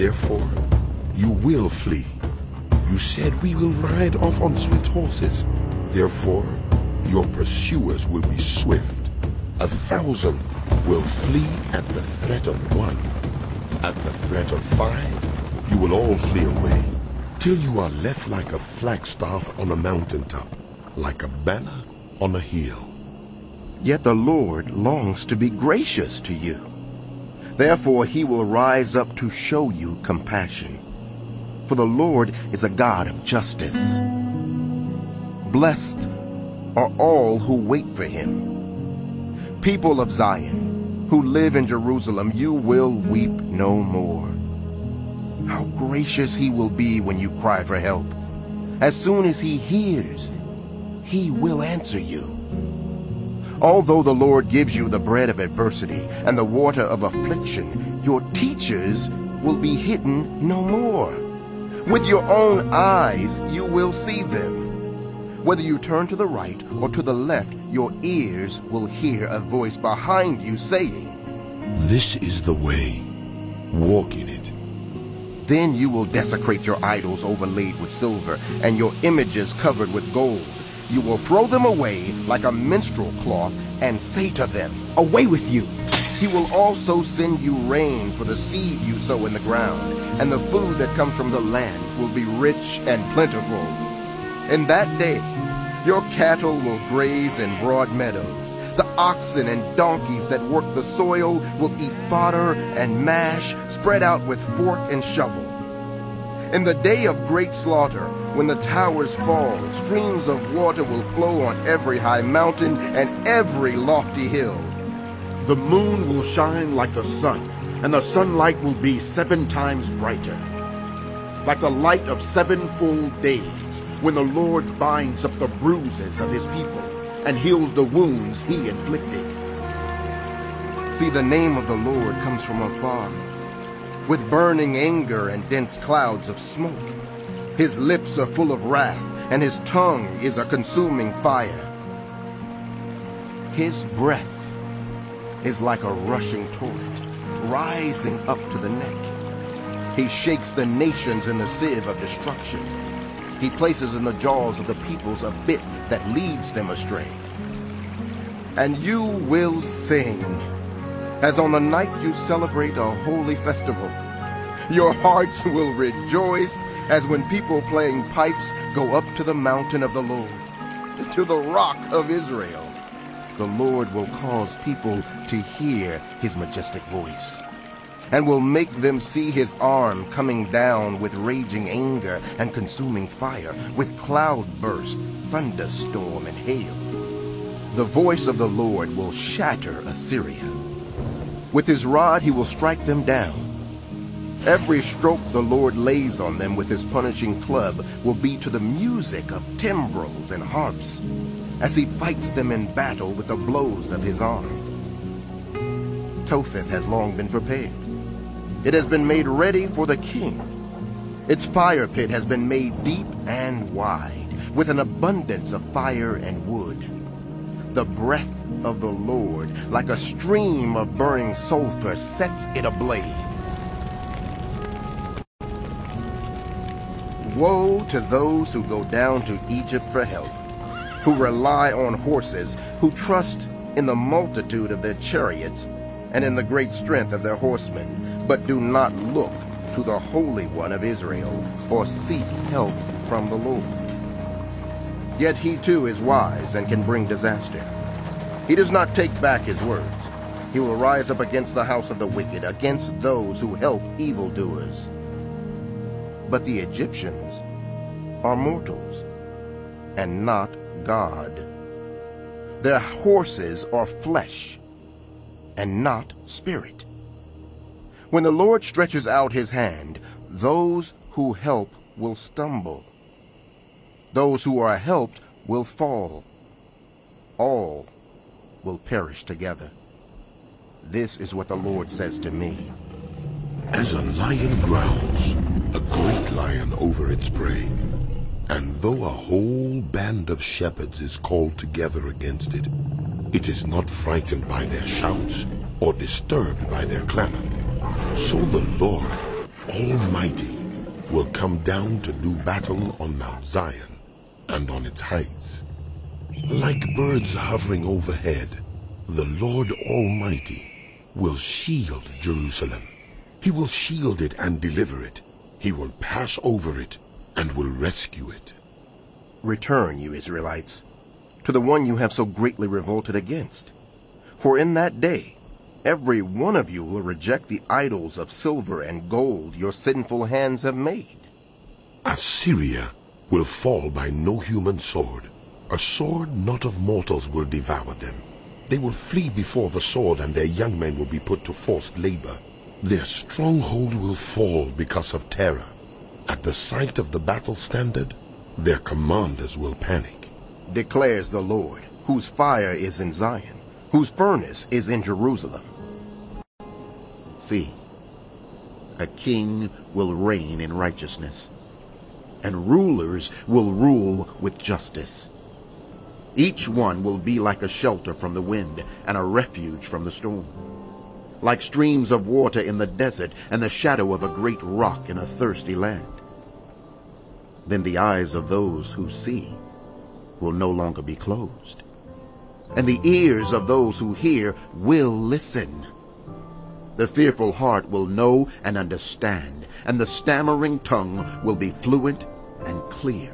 Therefore, you will flee. You said we will ride off on swift horses. Therefore, your pursuers will be swift. 1,000 will flee at the threat of 1. At the threat of 5, you will all flee away, till you are left like a flagstaff on a mountaintop, like a banner on a hill. Yet the Lord longs to be gracious to you. Therefore he will rise up to show you compassion. For the Lord is a God of justice. Blessed are all who wait for him. People of Zion, who live in Jerusalem, you will weep no more. How gracious he will be when you cry for help. As soon as he hears, he will answer you. Although the Lord gives you the bread of adversity and the water of affliction, your teachers will be hidden no more. With your own eyes you will see them. Whether you turn to the right or to the left, your ears will hear a voice behind you saying, "This is the way. Walk in it." Then you will desecrate your idols overlaid with silver and your images covered with gold. You will throw them away like a minstrel cloth and say to them, "Away with you." He will also send you rain for the seed you sow in the ground, and the food that comes from the land will be rich and plentiful. In that day, your cattle will graze in broad meadows. The oxen and donkeys that work the soil will eat fodder and mash spread out with fork and shovel. In the day of great slaughter, when the towers fall, streams of water will flow on every high mountain and every lofty hill. The moon will shine like the sun, and the sunlight will be 7 times brighter, like the light of 7 full days, when the Lord binds up the bruises of his people and heals the wounds he inflicted. See, the name of the Lord comes from afar, with burning anger and dense clouds of smoke. His lips are full of wrath, and his tongue is a consuming fire. His breath is like a rushing torrent, rising up to the neck. He shakes the nations in the sieve of destruction. He places in the jaws of the peoples a bit that leads them astray. And you will sing, as on the night you celebrate a holy festival. Your hearts will rejoice as when people playing pipes go up to the mountain of the Lord, to the rock of Israel. The Lord will cause people to hear his majestic voice, and will make them see his arm coming down with raging anger and consuming fire, with cloudburst, thunderstorm, and hail. The voice of the Lord will shatter Assyria. With his rod he will strike them down. Every stroke the Lord lays on them with his punishing club will be to the music of timbrels and harps, as he fights them in battle with the blows of his arm. Topheth has long been prepared. It has been made ready for the king. Its fire pit has been made deep and wide, with an abundance of fire and wood. The breath of the Lord, like a stream of burning sulfur, sets it ablaze. Woe to those who go down to Egypt for help, who rely on horses, who trust in the multitude of their chariots and in the great strength of their horsemen, but do not look to the Holy One of Israel or seek help from the Lord. Yet he too is wise and can bring disaster. He does not take back his words. He will rise up against the house of the wicked, against those who help evildoers. But the Egyptians are mortals and not God. Their horses are flesh and not spirit. When the Lord stretches out his hand, those who help will stumble. Those who are helped will fall. All will perish together. This is what the Lord says to me. As a lion growls, a great lion over its prey, and though a whole band of shepherds is called together against it, it is not frightened by their shouts or disturbed by their clamor. So the Lord Almighty will come down to do battle on Mount Zion and on its heights. Like birds hovering overhead, the Lord Almighty will shield Jerusalem. He will shield it and deliver it. He will pass over it and will rescue it. Return, you Israelites, to the one you have so greatly revolted against. For in that day every one of you will reject the idols of silver and gold your sinful hands have made. Assyria will fall by no human sword. A sword not of mortals will devour them. They will flee before the sword, and their young men will be put to forced labor. Their stronghold will fall because of terror. At the sight of the battle standard, their commanders will panic. Declares the Lord, whose fire is in Zion, whose furnace is in Jerusalem. See, a king will reign in righteousness, and rulers will rule with justice. Each one will be like a shelter from the wind and a refuge from the storm, like streams of water in the desert and the shadow of a great rock in a thirsty land. Then the eyes of those who see will no longer be closed, and the ears of those who hear will listen. The fearful heart will know and understand, and the stammering tongue will be fluent and clear.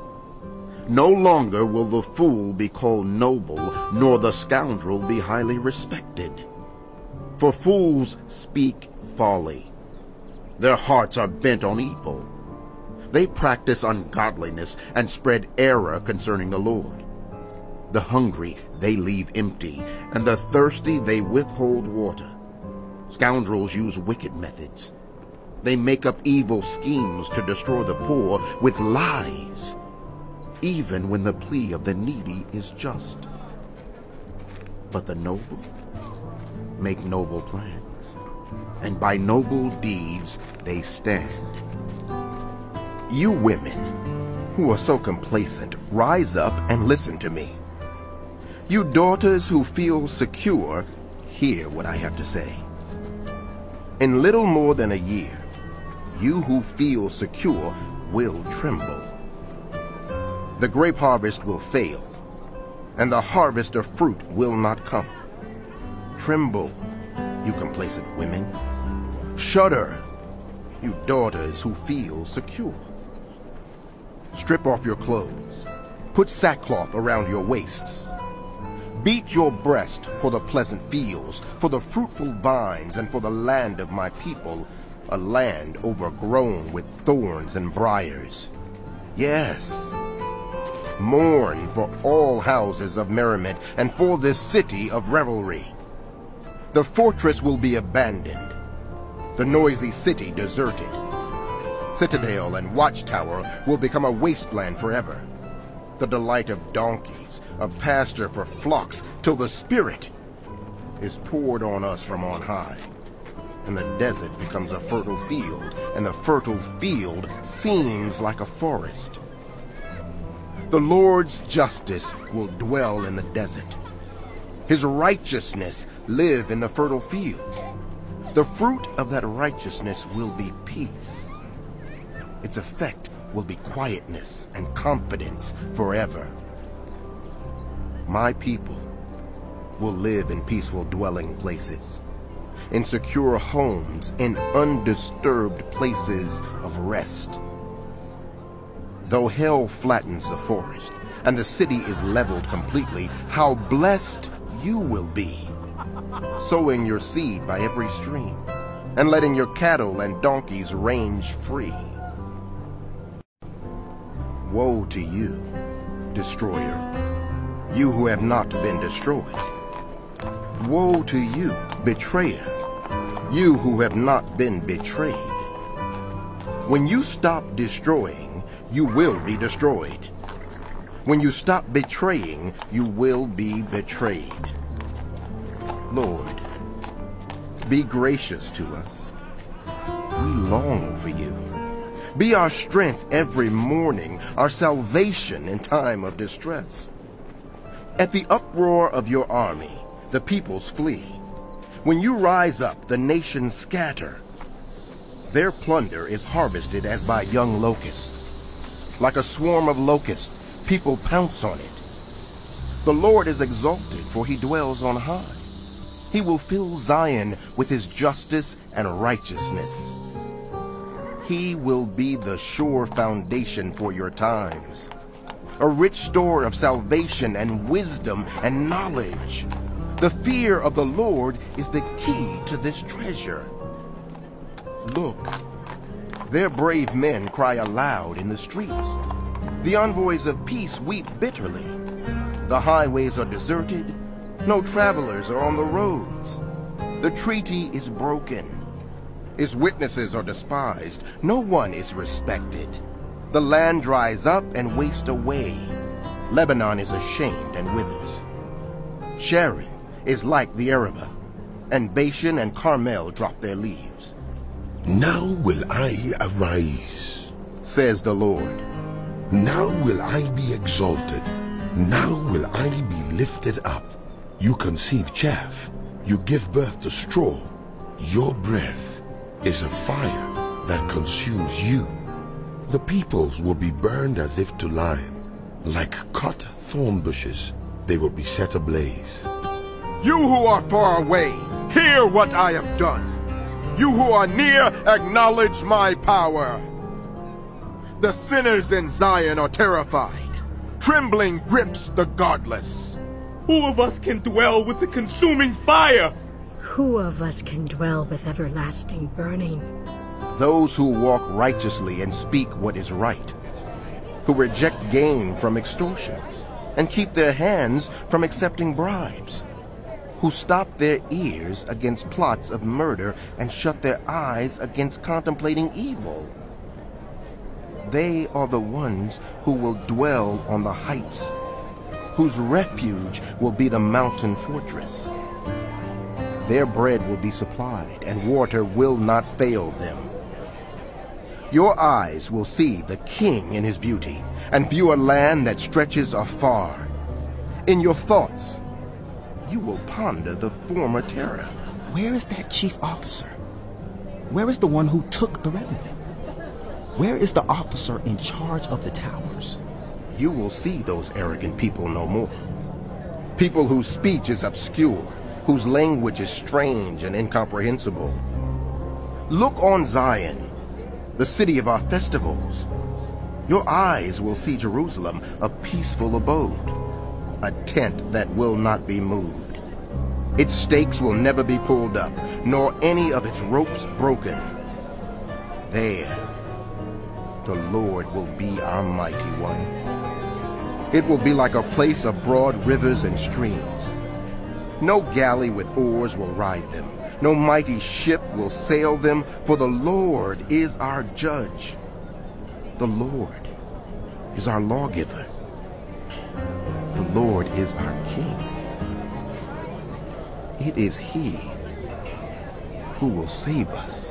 No longer will the fool be called noble, nor the scoundrel be highly respected. For fools speak folly. Their hearts are bent on evil. They practice ungodliness and spread error concerning the Lord. The hungry they leave empty, and the thirsty they withhold water. Scoundrels use wicked methods. They make up evil schemes to destroy the poor with lies, even when the plea of the needy is just. But the noble make noble plans, and by noble deeds they stand. You women who are so complacent, rise up and listen to me. You daughters who feel secure, hear what I have to say. In little more than a year, you who feel secure will tremble. The grape harvest will fail, and the harvest of fruit will not come. Tremble, you complacent women. Shudder, you daughters who feel secure. Strip off your clothes. Put sackcloth around your waists. Beat your breast for the pleasant fields, for the fruitful vines, and for the land of my people, a land overgrown with thorns and briars. Yes, mourn for all houses of merriment, and for this city of revelry. The fortress will be abandoned, the noisy city deserted. Citadel and watchtower will become a wasteland forever. The delight of donkeys, a pasture for flocks, till the Spirit is poured on us from on high. And the desert becomes a fertile field, and the fertile field seems like a forest. The Lord's justice will dwell in the desert. His righteousness live in the fertile field. The fruit of that righteousness will be peace. Its effect will be quietness and confidence forever. My people will live in peaceful dwelling places, in secure homes, in undisturbed places of rest. Though hell flattens the forest, and the city is leveled completely, how blessed you will be, sowing your seed by every stream, and letting your cattle and donkeys range free. Woe to you, destroyer, you who have not been destroyed. Woe to you, betrayer, you who have not been betrayed. When you stop destroying, you will be destroyed. When you stop betraying, you will be betrayed. Lord, be gracious to us. We long for you. Be our strength every morning, our salvation in time of distress. At the uproar of your army, the peoples flee. When you rise up, the nations scatter. Their plunder is harvested as by young locusts. Like a swarm of locusts, people pounce on it. The Lord is exalted, for he dwells on high. He will fill Zion with his justice and righteousness. He will be the sure foundation for your times, a rich store of salvation and wisdom and knowledge. The fear of the Lord is the key to this treasure. Look, their brave men cry aloud in the streets. The envoys of peace weep bitterly. The highways are deserted. No travelers are on the roads. The treaty is broken. Its witnesses are despised. No one is respected. The land dries up and wastes away. Lebanon is ashamed and withers. Sharon is like the Arabah, and Bashan and Carmel drop their leaves. Now will I arise, says the Lord. now will I be exalted, now will I be lifted up. You conceive chaff, you give birth to straw. Your breath is a fire that consumes you. The peoples will be burned as if to lime. Like cut thorn bushes, they will be set ablaze. You who are far away, hear what I have done. You who are near, acknowledge my power. The sinners in Zion are terrified. Trembling grips the godless. Who of us can dwell with the consuming fire? Who of us can dwell with everlasting burning? Those who walk righteously and speak what is right, who reject gain from extortion and keep their hands from accepting bribes, who stop their ears against plots of murder and shut their eyes against contemplating evil. They are the ones who will dwell on the heights, whose refuge will be the mountain fortress. Their bread will be supplied, and water will not fail them. Your eyes will see the King in his beauty, and view a land that stretches afar. In your thoughts, you will ponder the former terror. Where is that chief officer? Where is the one who took the revenue? Where is the officer in charge of the towers? You will see those arrogant people no more. People whose speech is obscure, whose language is strange and incomprehensible. Look on Zion, the city of our festivals. Your eyes will see Jerusalem, a peaceful abode, a tent that will not be moved. Its stakes will never be pulled up, nor any of its ropes broken. There, the Lord will be our mighty one. It will be like a place of broad rivers and streams. No galley with oars will ride them. No mighty ship will sail them, for the Lord is our judge. The Lord is our lawgiver. The Lord is our King. It is He who will save us.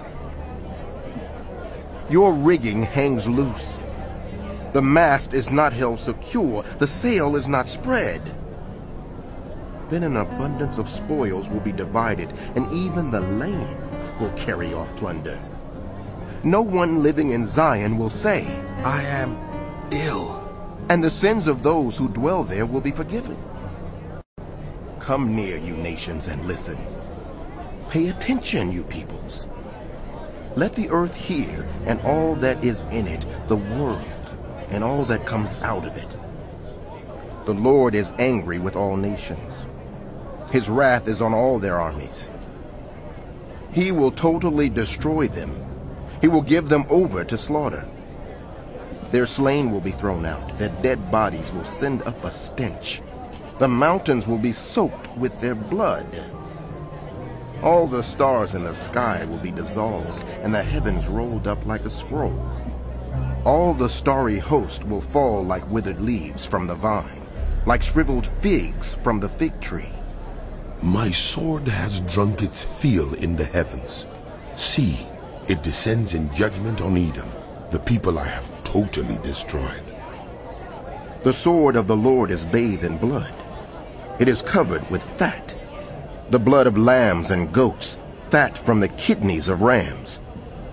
Your rigging hangs loose. The mast is not held secure. The sail is not spread. Then an abundance of spoils will be divided, and even the lame will carry off plunder. No one living in Zion will say, "I am ill," and the sins of those who dwell there will be forgiven. Come near, you nations, and listen. Pay attention, you peoples. Let the earth hear, and all that is in it, the world, and all that comes out of it. The Lord is angry with all nations. His wrath is on all their armies. He will totally destroy them. He will give them over to slaughter. Their slain will be thrown out. Their dead bodies will send up a stench. The mountains will be soaked with their blood. All the stars in the sky will be dissolved, and the heavens rolled up like a scroll. All the starry host will fall like withered leaves from the vine, like shriveled figs from the fig tree. My sword has drunk its fill in the heavens. See, it descends in judgment on Edom, the people I have totally destroyed. The sword of the Lord is bathed in blood. It is covered with fat, the blood of lambs and goats, fat from the kidneys of rams.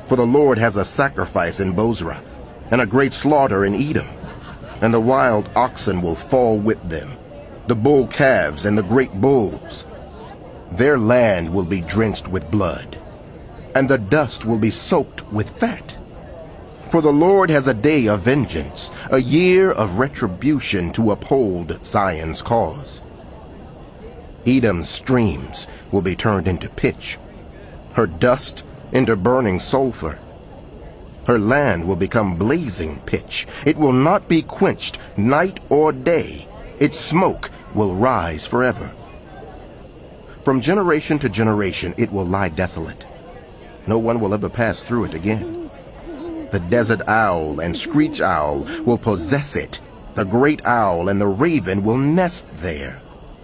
For the Lord has a sacrifice in Bozrah, and a great slaughter in Edom. And the wild oxen will fall with them, the bull calves and the great bulls. Their land will be drenched with blood, and the dust will be soaked with fat. For the Lord has a day of vengeance, a year of retribution to uphold Zion's cause. Edom's streams will be turned into pitch, her dust into burning sulfur. Her land will become blazing pitch. It will not be quenched night or day. Its smoke will rise forever. From generation to generation it will lie desolate. No one will ever pass through it again. The desert owl and screech owl will possess it. The great owl and the raven will nest there.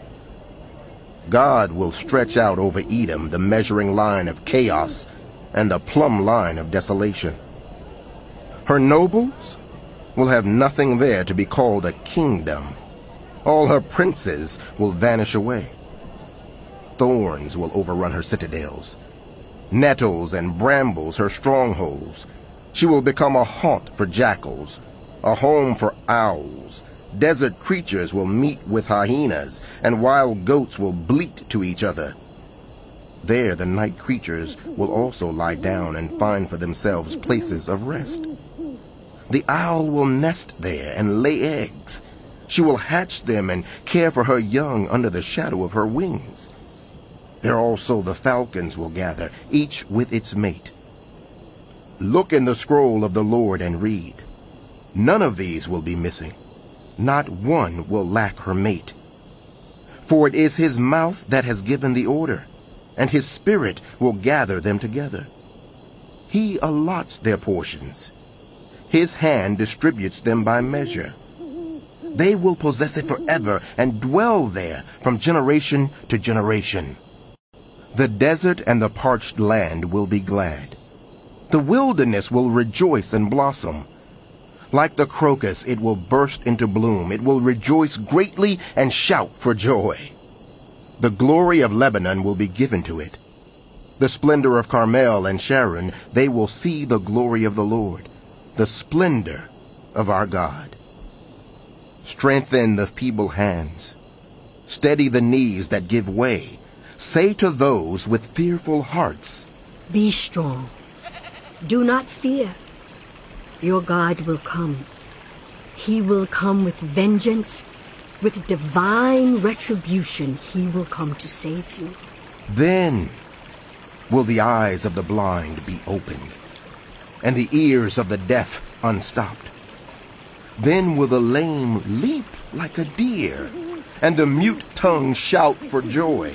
God will stretch out over Edom the measuring line of chaos and the plumb line of desolation. Her nobles will have nothing there to be called a kingdom. All her princes will vanish away. Thorns will overrun her citadels, nettles and brambles her strongholds. She will become a haunt for jackals, a home for owls. Desert creatures will meet with hyenas, and wild goats will bleat to each other. There the night creatures will also lie down and find for themselves places of rest. The owl will nest there and lay eggs. She will hatch them and care for her young under the shadow of her wings. There also the falcons will gather, each with its mate. Look in the scroll of the Lord and read. None of these will be missing. Not one will lack her mate. For it is his mouth that has given the order, and his spirit will gather them together. He allots their portions. His hand distributes them by measure. They will possess it forever and dwell there from generation to generation. The desert and the parched land will be glad. The wilderness will rejoice and blossom. Like the crocus, it will burst into bloom. It will rejoice greatly and shout for joy. The glory of Lebanon will be given to it. The splendor of Carmel and Sharon, they will see the glory of the Lord, the splendor of our God. Strengthen the feeble hands. Steady the knees that give way. Say to those with fearful hearts, Be strong. Do not fear. Your God will come. He will come with vengeance. With divine retribution, he will come to save you. Then will the eyes of the blind be opened, and the ears of the deaf unstopped. Then will the lame leap like a deer, and the mute tongue shout for joy.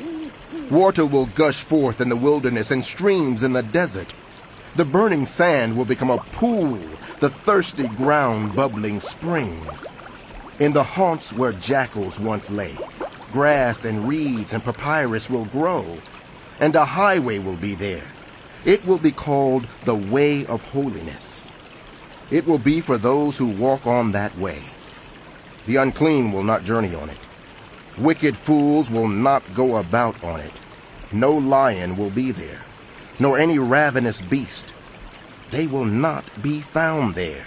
Water will gush forth in the wilderness and streams in the desert. The burning sand will become a pool, the thirsty ground bubbling springs. In the haunts where jackals once lay, grass and reeds and papyrus will grow, and a highway will be there. It will be called the Way of Holiness. It will be for those who walk on that way. The unclean will not journey on it. Wicked fools will not go about on it. No lion will be there, nor any ravenous beast. They will not be found there.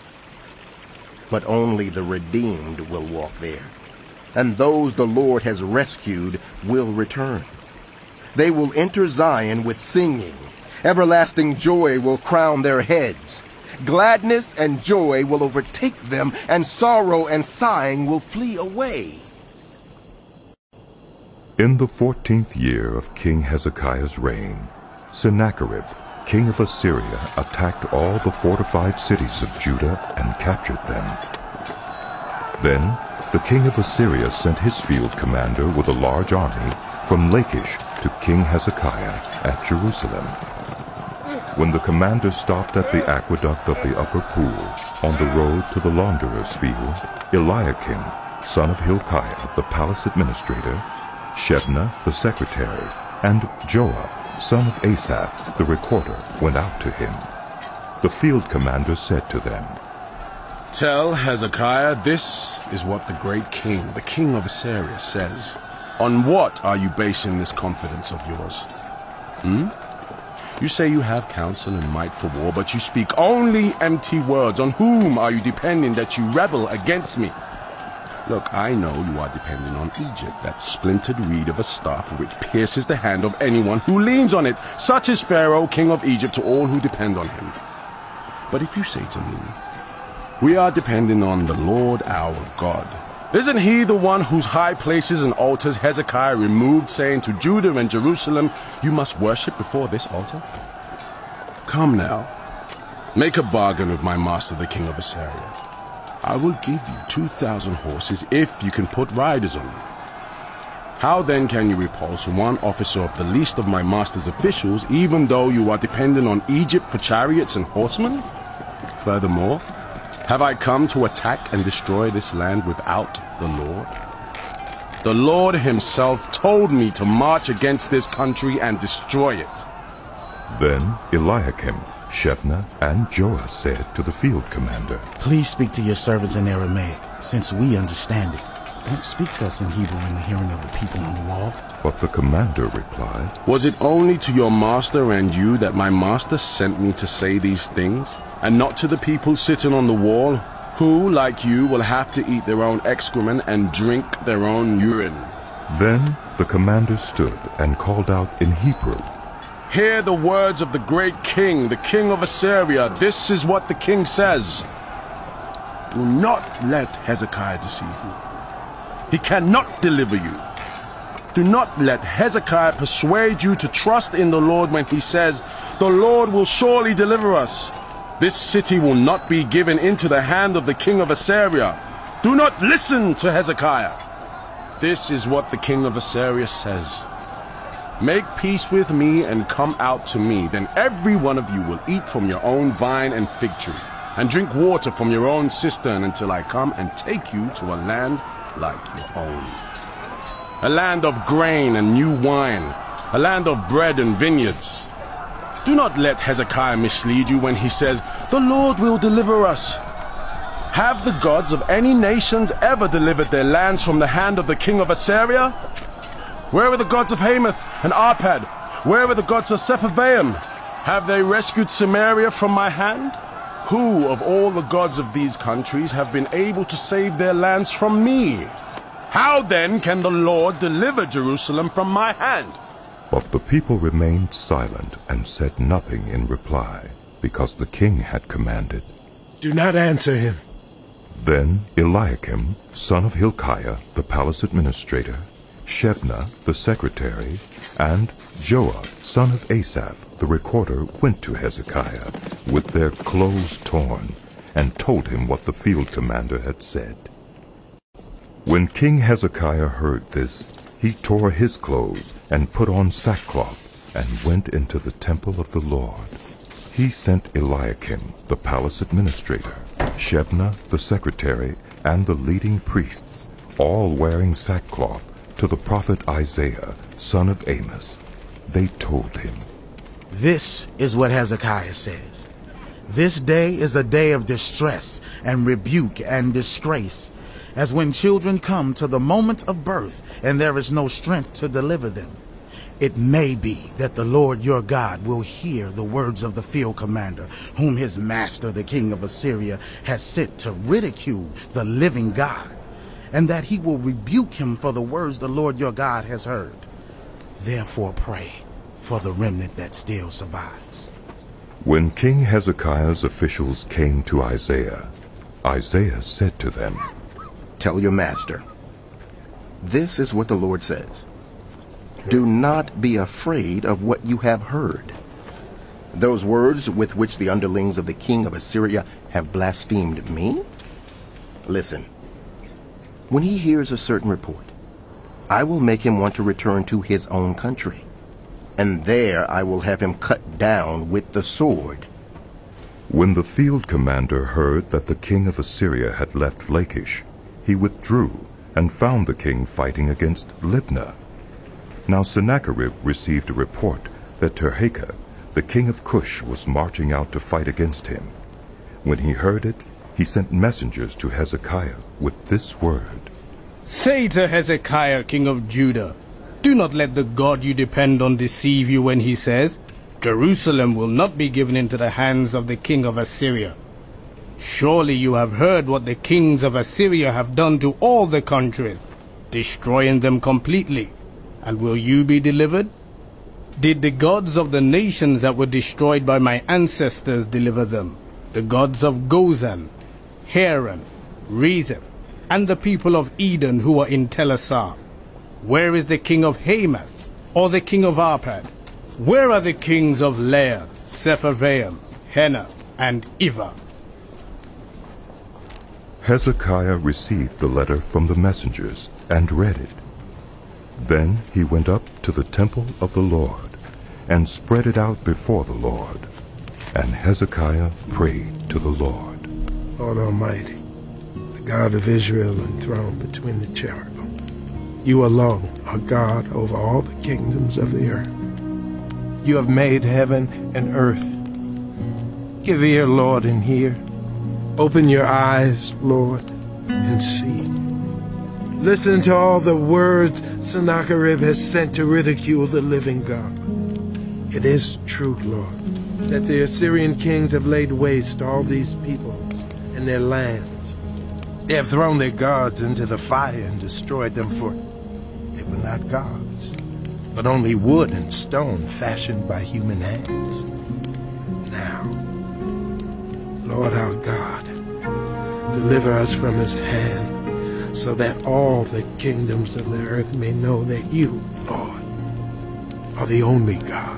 But only the redeemed will walk there, and those the Lord has rescued will return. They will enter Zion with singing. Everlasting joy will crown their heads. Gladness and joy will overtake them, and sorrow and sighing will flee away. In the 14th year of King Hezekiah's reign, Sennacherib, king of Assyria, attacked all the fortified cities of Judah and captured them. Then the king of Assyria sent his field commander with a large army from Lachish to King Hezekiah at Jerusalem. When the commander stopped at the aqueduct of the upper pool on the road to the launderer's field, Eliakim, son of Hilkiah, the palace administrator, Shebna, the secretary, and Joah, son of Asaph, the recorder, went out to him. The field commander said to them, Tell Hezekiah, this is what the great king, the king of Assyria, says. On what are you basing this confidence of yours? You say you have counsel and might for war, but you speak only empty words. On whom are you depending that you rebel against me? Look, I know you are depending on Egypt, that splintered reed of a staff which pierces the hand of anyone who leans on it. Such is Pharaoh, king of Egypt, to all who depend on him. But if you say to me, we are depending on the Lord our God, isn't he the one whose high places and altars Hezekiah removed, saying to Judah and Jerusalem, you must worship before this altar? Come now, make a bargain with my master the king of Assyria. I will give you 2,000 horses if you can put riders on them. How then can you repulse one officer of the least of my master's officials, even though you are dependent on Egypt for chariots and horsemen? Furthermore, have I come to attack and destroy this land without the Lord? The Lord himself told me to march against this country and destroy it. Then Eliakim, Shebna, and Joah said to the field commander, Please speak to your servants in Aramaic, since we understand it. Don't speak to us in Hebrew in the hearing of the people on the wall. But the commander replied, Was it only to your master and you that my master sent me to say these things, and not to the people sitting on the wall, who, like you, will have to eat their own excrement and drink their own urine? Then the commander stood and called out in Hebrew, Hear the words of the great king, the king of Assyria. This is what the king says. Do not let Hezekiah deceive you. He cannot deliver you. Do not let Hezekiah persuade you to trust in the Lord when he says, the Lord will surely deliver us. This city will not be given into the hand of the king of Assyria. Do not listen to Hezekiah. This is what the king of Assyria says. Make peace with me and come out to me. Then every one of you will eat from your own vine and fig tree, and drink water from your own cistern until I come and take you to a land like your own. A land of grain and new wine, a land of bread and vineyards. Do not let Hezekiah mislead you when he says, the Lord will deliver us. Have the gods of any nations ever delivered their lands from the hand of the king of Assyria? Where are the gods of Hamath and Arpad? Where are the gods of Sepharvaim? Have they rescued Samaria from my hand? Who of all the gods of these countries have been able to save their lands from me? How then can the Lord deliver Jerusalem from my hand? But the people remained silent and said nothing in reply, because the king had commanded, Do not answer him. Then Eliakim, son of Hilkiah, the palace administrator, Shebna, the secretary, and Joah, son of Asaph, the recorder, went to Hezekiah with their clothes torn, and told him what the field commander had said. When King Hezekiah heard this, he tore his clothes and put on sackcloth, and went into the temple of the Lord. He sent Eliakim, the palace administrator, Shebna, the secretary, and the leading priests, all wearing sackcloth, to the prophet Isaiah, son of Amos. They told him, This is what Hezekiah says. This day is a day of distress and rebuke and disgrace, as when children come to the moment of birth and there is no strength to deliver them. It may be that the Lord your God will hear the words of the field commander, whom his master the king of Assyria has sent to ridicule the living God, and that he will rebuke him for the words the Lord your God has heard. Therefore pray for the remnant that still survives. When King Hezekiah's officials came to Isaiah, Isaiah said to them, Tell your master, this is what the Lord says. Do not be afraid of what you have heard. Those words with which the underlings of the king of Assyria have blasphemed me? Listen. When he hears a certain report, I will make him want to return to his own country, and there I will have him cut down with the sword. When the field commander heard that the king of Assyria had left Lachish, he withdrew and found the king fighting against Libnah. Now Sennacherib received a report that Tirhakah, the king of Cush, was marching out to fight against him. When he heard it, he sent messengers to Hezekiah with this word, Say to Hezekiah, king of Judah, do not let the God you depend on deceive you when he says, Jerusalem will not be given into the hands of the king of Assyria. Surely you have heard what the kings of Assyria have done to all the countries, destroying them completely. And will you be delivered? Did the gods of the nations that were destroyed by my ancestors deliver them? The gods of Gozan, Haran, Rezeph, and the people of Eden who are in Telassar? Where is the king of Hamath, or the king of Arpad? Where are the kings of Lair, Sepharvaim, Hena, and Ivah? Hezekiah received the letter from the messengers and read it. Then he went up to the temple of the Lord and spread it out before the Lord. And Hezekiah prayed to the Lord. Lord Almighty, the God of Israel enthroned between the cherubim, you alone are God over all the kingdoms of the earth. You have made heaven and earth. Give ear, Lord, and hear. Open your eyes, Lord, and see. Listen to all the words Sennacherib has sent to ridicule the living God. It is true, Lord, that the Assyrian kings have laid waste all these peoples and their lands. They have thrown their gods into the fire and destroyed them, for they were not gods, but only wood and stone fashioned by human hands. Now, Lord our God, deliver us from his hand, so that all the kingdoms of the earth may know that you, Lord, are the only God.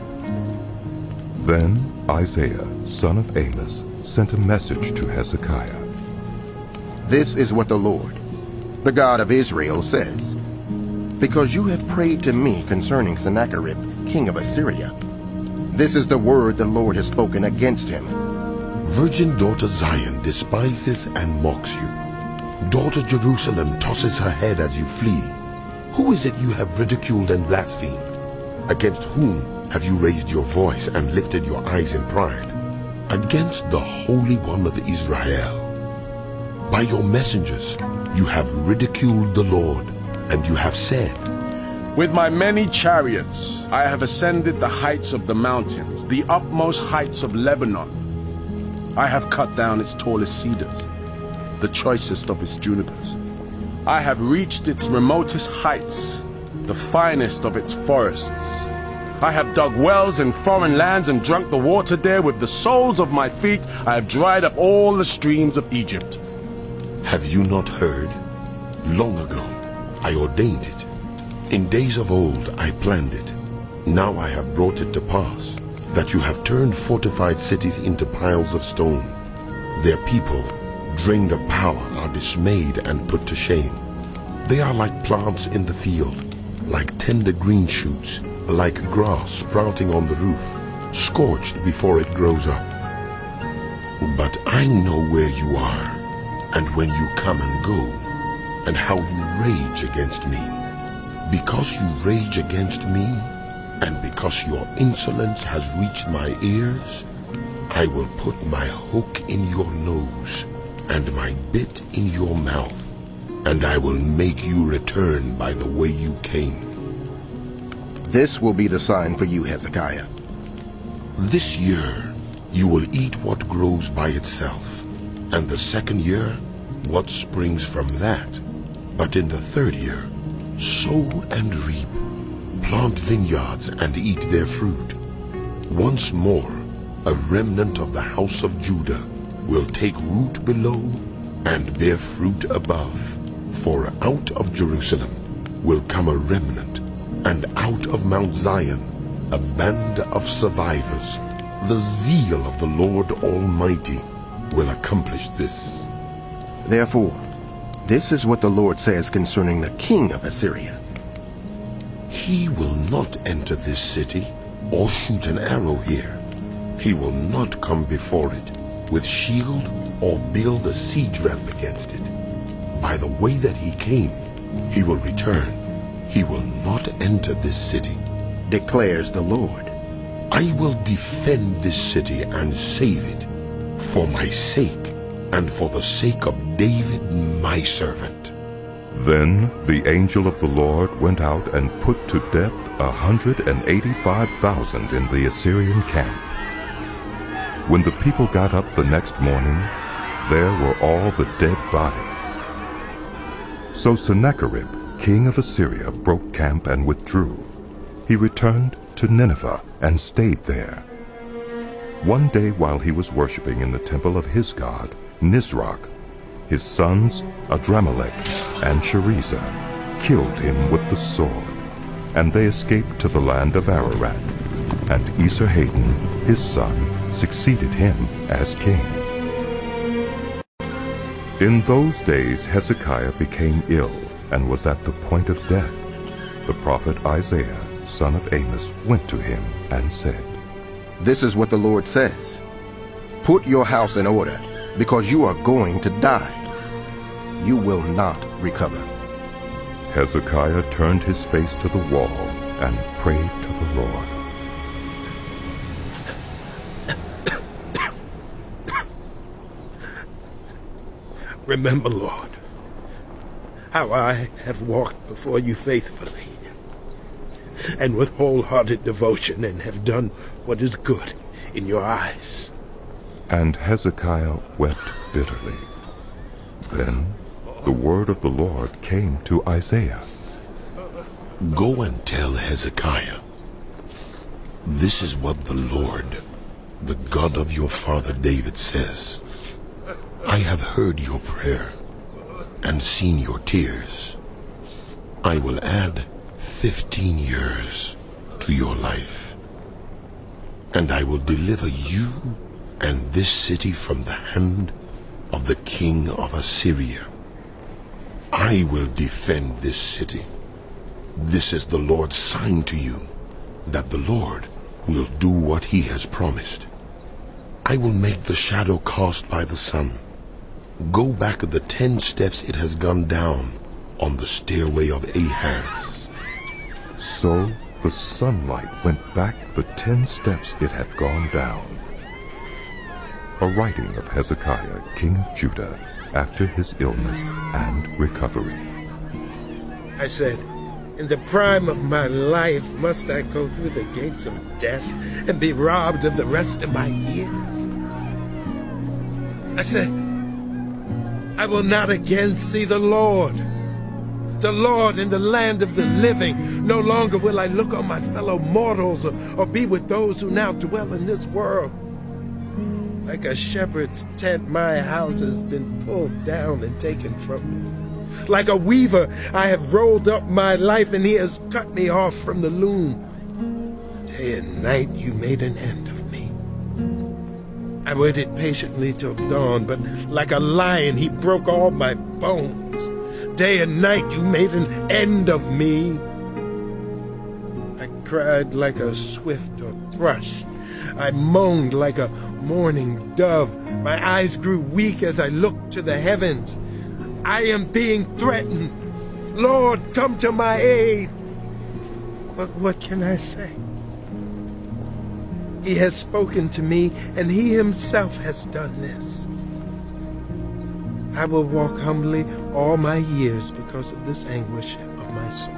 Then Isaiah, son of Amos, sent a message to Hezekiah. This is what the Lord, the God of Israel, says. Because you have prayed to me concerning Sennacherib, king of Assyria, this is the word the Lord has spoken against him. Virgin daughter Zion despises and mocks you. Daughter Jerusalem tosses her head as you flee. Who is it you have ridiculed and blasphemed? Against whom have you raised your voice and lifted your eyes in pride? Against the Holy One of Israel. By your messengers you have ridiculed the Lord, and you have said, With my many chariots I have ascended the heights of the mountains, the utmost heights of Lebanon. I have cut down its tallest cedars, the choicest of its junipers. I have reached its remotest heights, the finest of its forests. I have dug wells in foreign lands and drunk the water there. With the soles of my feet I have dried up all the streams of Egypt. Have you not heard? Long ago I ordained it. In days of old I planned it. Now I have brought it to pass, that you have turned fortified cities into piles of stone. Their people, drained of power, are dismayed and put to shame. They are like plants in the field, like tender green shoots, like grass sprouting on the roof, scorched before it grows up. But I know where you are, and when you come and go, and how you rage against me. Because you rage against me, and because your insolence has reached my ears, I will put my hook in your nose, and my bit in your mouth, and I will make you return by the way you came. This will be the sign for you, Hezekiah. This year you will eat what grows by itself, and the second year what springs from that. But in the third year, sow and reap, plant vineyards and eat their fruit. Once more, a remnant of the house of Judah will take root below and bear fruit above. For out of Jerusalem will come a remnant, and out of Mount Zion a band of survivors. The zeal of the Lord Almighty will accomplish this. Therefore, this is what the Lord says concerning the king of Assyria. He will not enter this city or shoot an arrow here. He will not come before it with shield or build a siege ramp against it. By the way that he came, he will return. He will not enter this city, declares the Lord. I will defend this city and save it, for my sake and for the sake of David my servant. Then the angel of the Lord went out and put to death 185,000 in the Assyrian camp. When the people got up the next morning, there were all the dead bodies. So Sennacherib, king of Assyria, broke camp and withdrew. He returned to Nineveh and stayed there. One day while he was worshiping in the temple of his god, Nisroch, his sons Adramelech and Sharezer killed him with the sword, and they escaped to the land of Ararat, and Esarhaddon, his son, succeeded him as king. In those days Hezekiah became ill and was at the point of death. The prophet Isaiah, son of Amos, went to him and said, This is what the Lord says. Put your house in order, because you are going to die. You will not recover. Hezekiah turned his face to the wall and prayed to the Lord. Remember, Lord, how I have walked before you faithfully and with wholehearted devotion, and have done what is good in your eyes. And Hezekiah wept bitterly. Then the word of the Lord came to Isaiah. Go and tell Hezekiah, this is what the Lord, the God of your father David, says. I have heard your prayer and seen your tears. I will add 15 years to your life, and I will deliver you and this city from the hand of the king of Assyria. I will defend this city. This is the Lord's sign to you, that the Lord will do what he has promised. I will make the shadow cast by the sun go back the 10 steps it has gone down on the stairway of Ahaz. So the sunlight went back the 10 steps it had gone down. A writing of Hezekiah, king of Judah, after his illness and recovery. I said, in the prime of my life, must I go through the gates of death and be robbed of the rest of my years? I said, I will not again see the Lord in the land of the living. No longer will I look on my fellow mortals or be with those who now dwell in this world. Like a shepherd's tent, my house has been pulled down and taken from me. Like a weaver, I have rolled up my life, and he has cut me off from the loom. Day and night you made an end of me. I waited patiently till dawn, but like a lion he broke all my bones. Day and night you made an end of me. I cried like a swift or thrush. I moaned like a mourning dove. My eyes grew weak as I looked to the heavens. I am being threatened. Lord, come to my aid. But what can I say? He has spoken to me, and he himself has done this. I will walk humbly all my years because of this anguish of my soul.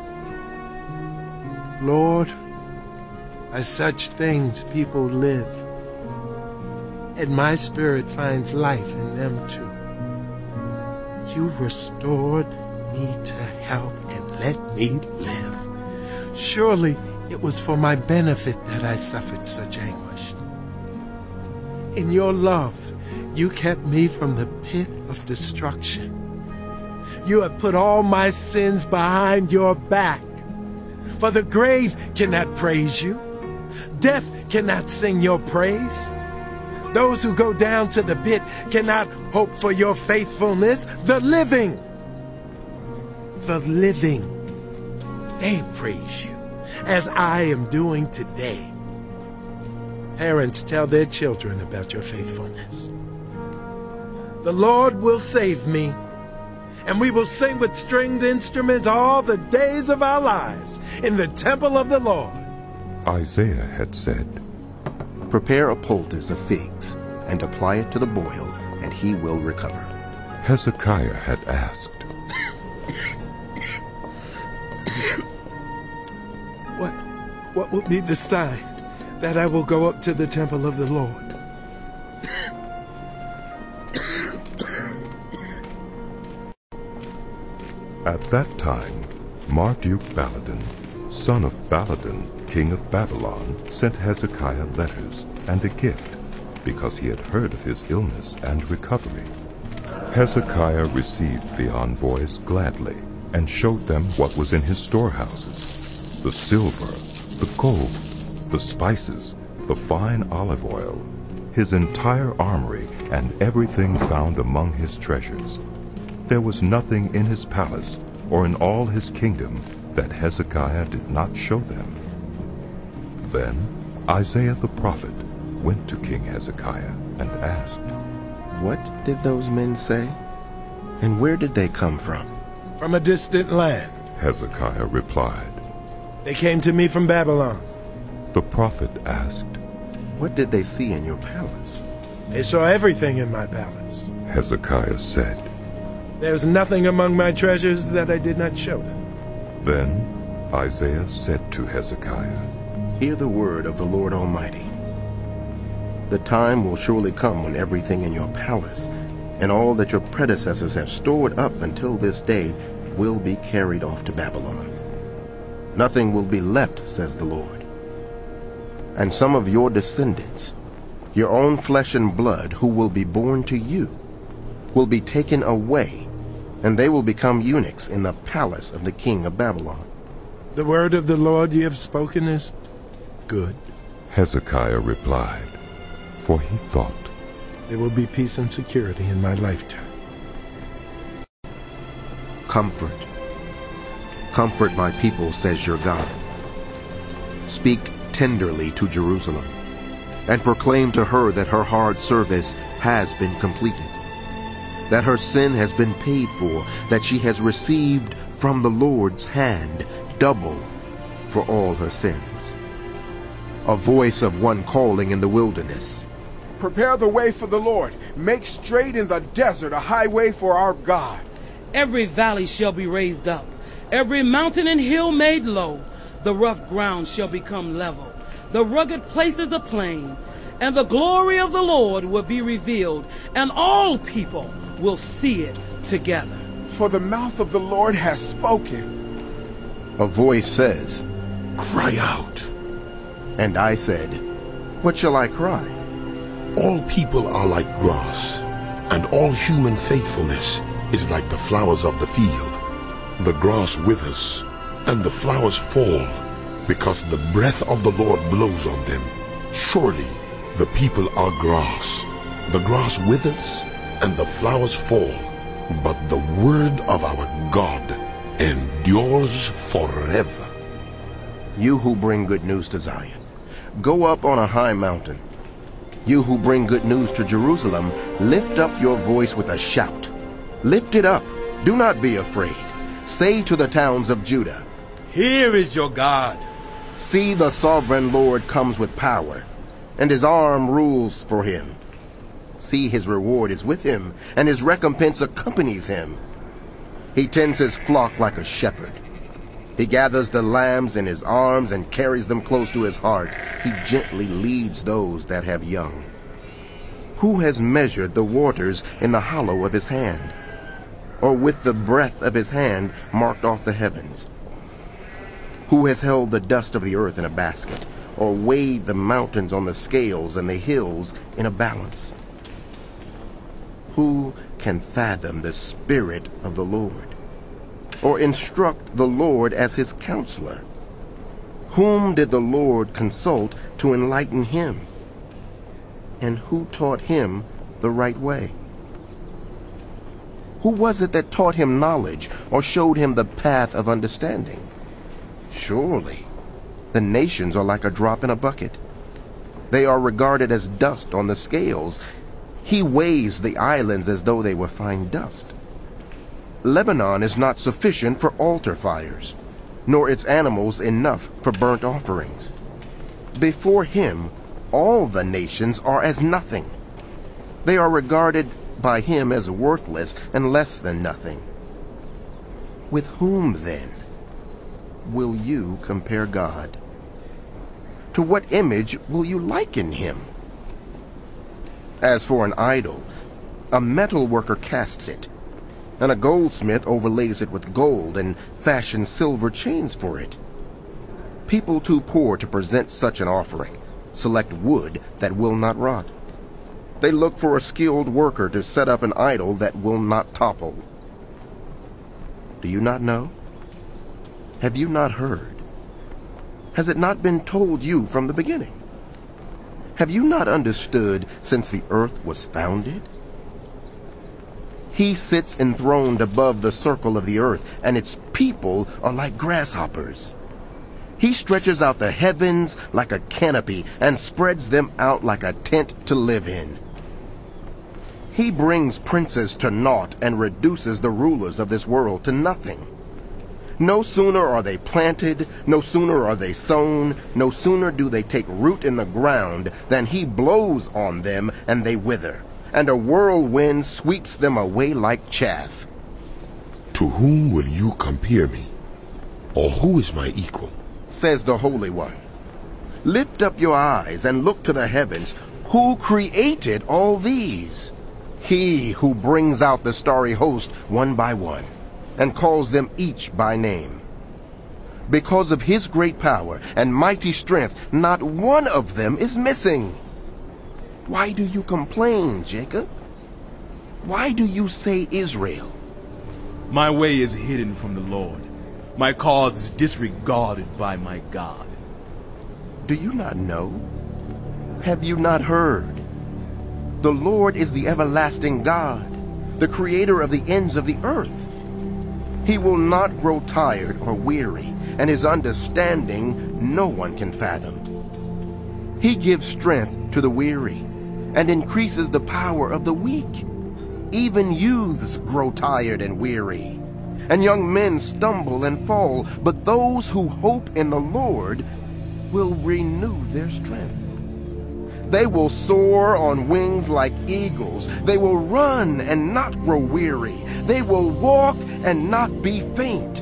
Lord, by such things people live, and my spirit finds life in them too. You've restored me to health and let me live. Surely it was for my benefit that I suffered such anguish. In your love, you kept me from the pit of destruction. You have put all my sins behind your back. For the grave cannot praise you. Death cannot sing your praise. Those who go down to the pit cannot hope for your faithfulness. The living, they praise you, as I am doing today. Parents, tell their children about your faithfulness. The Lord will save me, and we will sing with stringed instruments all the days of our lives in the temple of the Lord. Isaiah had said, Prepare a poultice of figs, and apply it to the boil, and he will recover. Hezekiah had asked, What will be the sign that I will go up to the temple of the Lord? At that time, Marduk-Baladan, son of Baladan, king of Babylon, sent Hezekiah letters and a gift, because he had heard of his illness and recovery. Hezekiah received the envoys gladly, and showed them what was in his storehouses: the silver, the gold, the spices, the fine olive oil, his entire armory, and everything found among his treasures. There was nothing in his palace or in all his kingdom that Hezekiah did not show them. Then Isaiah the prophet went to King Hezekiah and asked, What did those men say? And where did they come from? From a distant land. Hezekiah replied. They came to me from Babylon. The prophet asked, What did they see in your palace? They saw everything in my palace. Hezekiah said, There's nothing among my treasures that I did not show them. Then Isaiah said to Hezekiah, Hear the word of the Lord Almighty. The time will surely come when everything in your palace and all that your predecessors have stored up until this day will be carried off to Babylon. Nothing will be left, says the Lord. And some of your descendants, your own flesh and blood, who will be born to you, will be taken away, and they will become eunuchs in the palace of the king of Babylon. The word of the Lord you have spoken is good. Hezekiah replied, for he thought, There will be peace and security in my lifetime. Comfort. Comfort my people, says your God. Speak tenderly to Jerusalem, and proclaim to her that her hard service has been completed, that her sin has been paid for, that she has received from the Lord's hand double for all her sins. A voice of one calling in the wilderness, Prepare the way for the Lord. Make straight in the desert a highway for our God. Every valley shall be raised up, every mountain and hill made low. The rough ground shall become level, the rugged places a plain, and the glory of the Lord will be revealed, and all people will see it together. For the mouth of the Lord has spoken. A voice says, Cry out. And I said, What shall I cry? All people are like grass, and all human faithfulness is like the flowers of the field. The grass withers, and the flowers fall, because the breath of the Lord blows on them. Surely the people are grass. The grass withers, and the flowers fall, but the word of our God endures forever. You who bring good news to Zion, go up on a high mountain. You who bring good news to Jerusalem, lift up your voice with a shout. Lift it up. Do not be afraid. Say to the towns of Judah, Here is your God. See, the sovereign Lord comes with power, and his arm rules for him. See, his reward is with him, and his recompense accompanies him. He tends his flock like a shepherd. He gathers the lambs in his arms and carries them close to his heart. He gently leads those that have young. Who has measured the waters in the hollow of his hand, or with the breath of his hand marked off the heavens? Who has held the dust of the earth in a basket, or weighed the mountains on the scales and the hills in a balance? Who can fathom the Spirit of the Lord, or instruct the Lord as his counselor? Whom did the Lord consult to enlighten him? And who taught him the right way? Who was it that taught him knowledge, or showed him the path of understanding? Surely the nations are like a drop in a bucket. They are regarded as dust on the scales. He weighs the islands as though they were fine dust. Lebanon is not sufficient for altar fires, nor its animals enough for burnt offerings. Before him, all the nations are as nothing. They are regarded by him as worthless and less than nothing. With whom, then, will you compare God? To what image will you liken him? As for an idol, a metal worker casts it, and a goldsmith overlays it with gold and fashions silver chains for it. People too poor to present such an offering select wood that will not rot. They look for a skilled worker to set up an idol that will not topple. Do you not know? Have you not heard? Has it not been told you from the beginning? Have you not understood since the earth was founded? He sits enthroned above the circle of the earth, and its people are like grasshoppers. He stretches out the heavens like a canopy and spreads them out like a tent to live in. He brings princes to naught and reduces the rulers of this world to nothing. No sooner are they planted, no sooner are they sown, no sooner do they take root in the ground than he blows on them and they wither, and a whirlwind sweeps them away like chaff. To whom will you compare me? Or who is my equal? Says the Holy One. Lift up your eyes and look to the heavens. Who created all these? He who brings out the starry host one by one, and calls them each by name. Because of his great power and mighty strength, not one of them is missing. Why do you complain, Jacob? Why do you say, Israel? My way is hidden from the Lord. My cause is disregarded by my God. Do you not know? Have you not heard? The Lord is the everlasting God, the creator of the ends of the earth. He will not grow tired or weary, and his understanding no one can fathom. He gives strength to the weary, and increases the power of the weak. Even youths grow tired and weary, and young men stumble and fall, but those who hope in the Lord will renew their strength. They will soar on wings like eagles. They will run and not grow weary. They will walk and not be faint.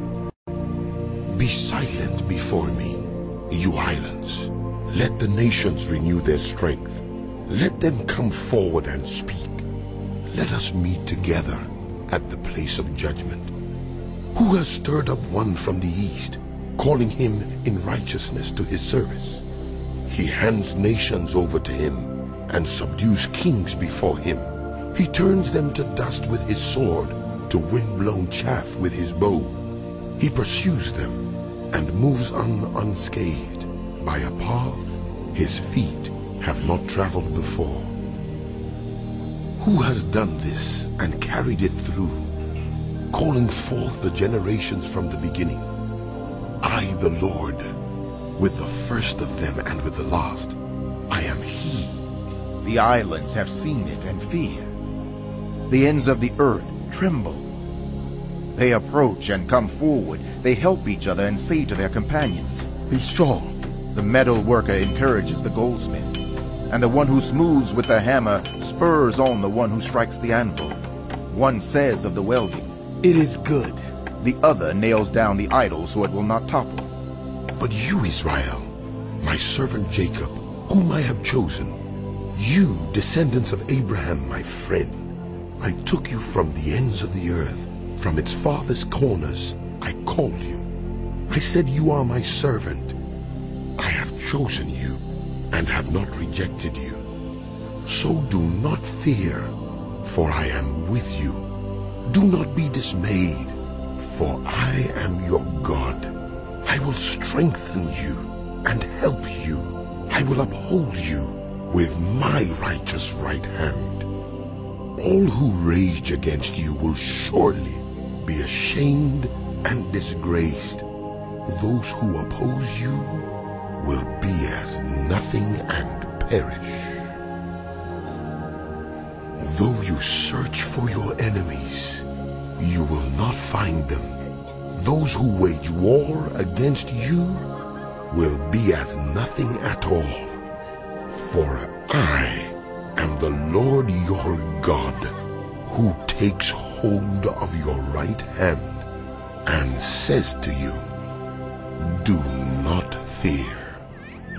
Be silent before me, you islands. Let the nations renew their strength. Let them come forward and speak. Let us meet together at the place of judgment. Who has stirred up one from the east, calling him in righteousness to his service? He hands nations over to him and subdues kings before him. He turns them to dust with his sword, to wind-blown chaff with his bow. He pursues them and moves on unscathed by a path his feet have not traveled before. Who has done this and carried it through, calling forth the generations from the beginning? I, the Lord, with the first of them and with the last, I am he. The islands have seen it and fear. The ends of the earth tremble. They approach and come forward. They help each other and say to their companions, "Be strong." The metal worker encourages the goldsmith, and the one who smooths with the hammer spurs on the one who strikes the anvil. One says of the welding, "It is good." The other nails down the idol so it will not topple. But you, Israel, my servant Jacob, whom I have chosen, you, descendants of Abraham, my friend, I took you from the ends of the earth, from its farthest corners, I called you. I said, you are my servant. I have chosen you and have not rejected you. So do not fear, for I am with you. Do not be dismayed, for I am your God. I will strengthen you and help you. I will uphold you with my righteous right hand. All who rage against you will surely be ashamed and disgraced. Those who oppose you will be as nothing and perish. Though you search for your enemies, you will not find them. Those who wage war against you will be as nothing at all. For I am the Lord your God, who takes hold of your right hand and says to you, do not fear.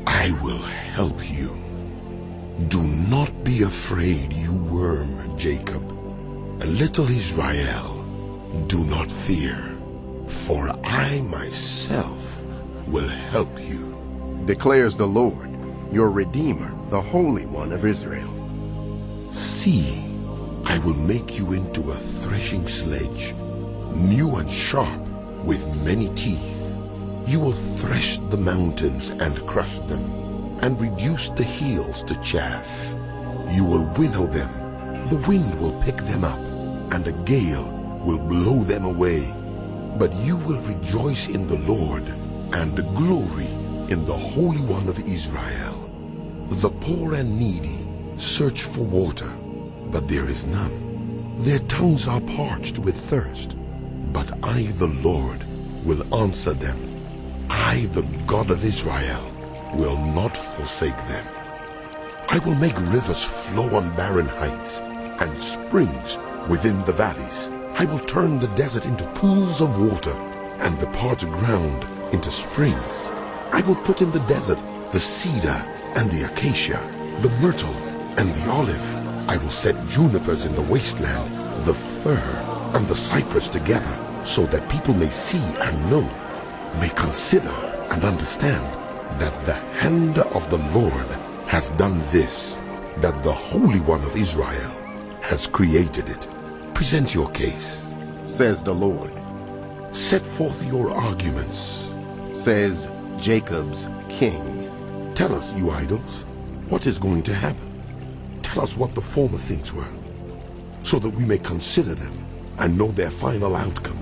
I will help you. Do not be afraid, you worm, Jacob. Little Israel, do not fear, for I myself will help you, declares the Lord, your Redeemer, the Holy One of Israel. See, I will make you into a threshing sledge, new and sharp, with many teeth. You will thresh the mountains and crush them, and reduce the hills to chaff. You will winnow them, the wind will pick them up, and a gale will blow them away. But you will rejoice in the Lord, and glory in the Holy One of Israel. The poor and needy search for water, but there is none. Their tongues are parched with thirst, but I, the Lord, will answer them. I, the God of Israel, will not forsake them. I will make rivers flow on barren heights, and springs within the valleys. I will turn the desert into pools of water, and the parched ground into springs. I will put in the desert the cedar and the acacia, the myrtle and the olive. I will set junipers in the wasteland, the fir and the cypress together, so that people may see and know, may consider and understand that the hand of the Lord has done this, that the Holy One of Israel has created it. Present your case, says the Lord. Set forth your arguments, says Jacob's King. Tell us, you idols, what is going to happen. Tell us what the former things were, so that we may consider them and know their final outcome.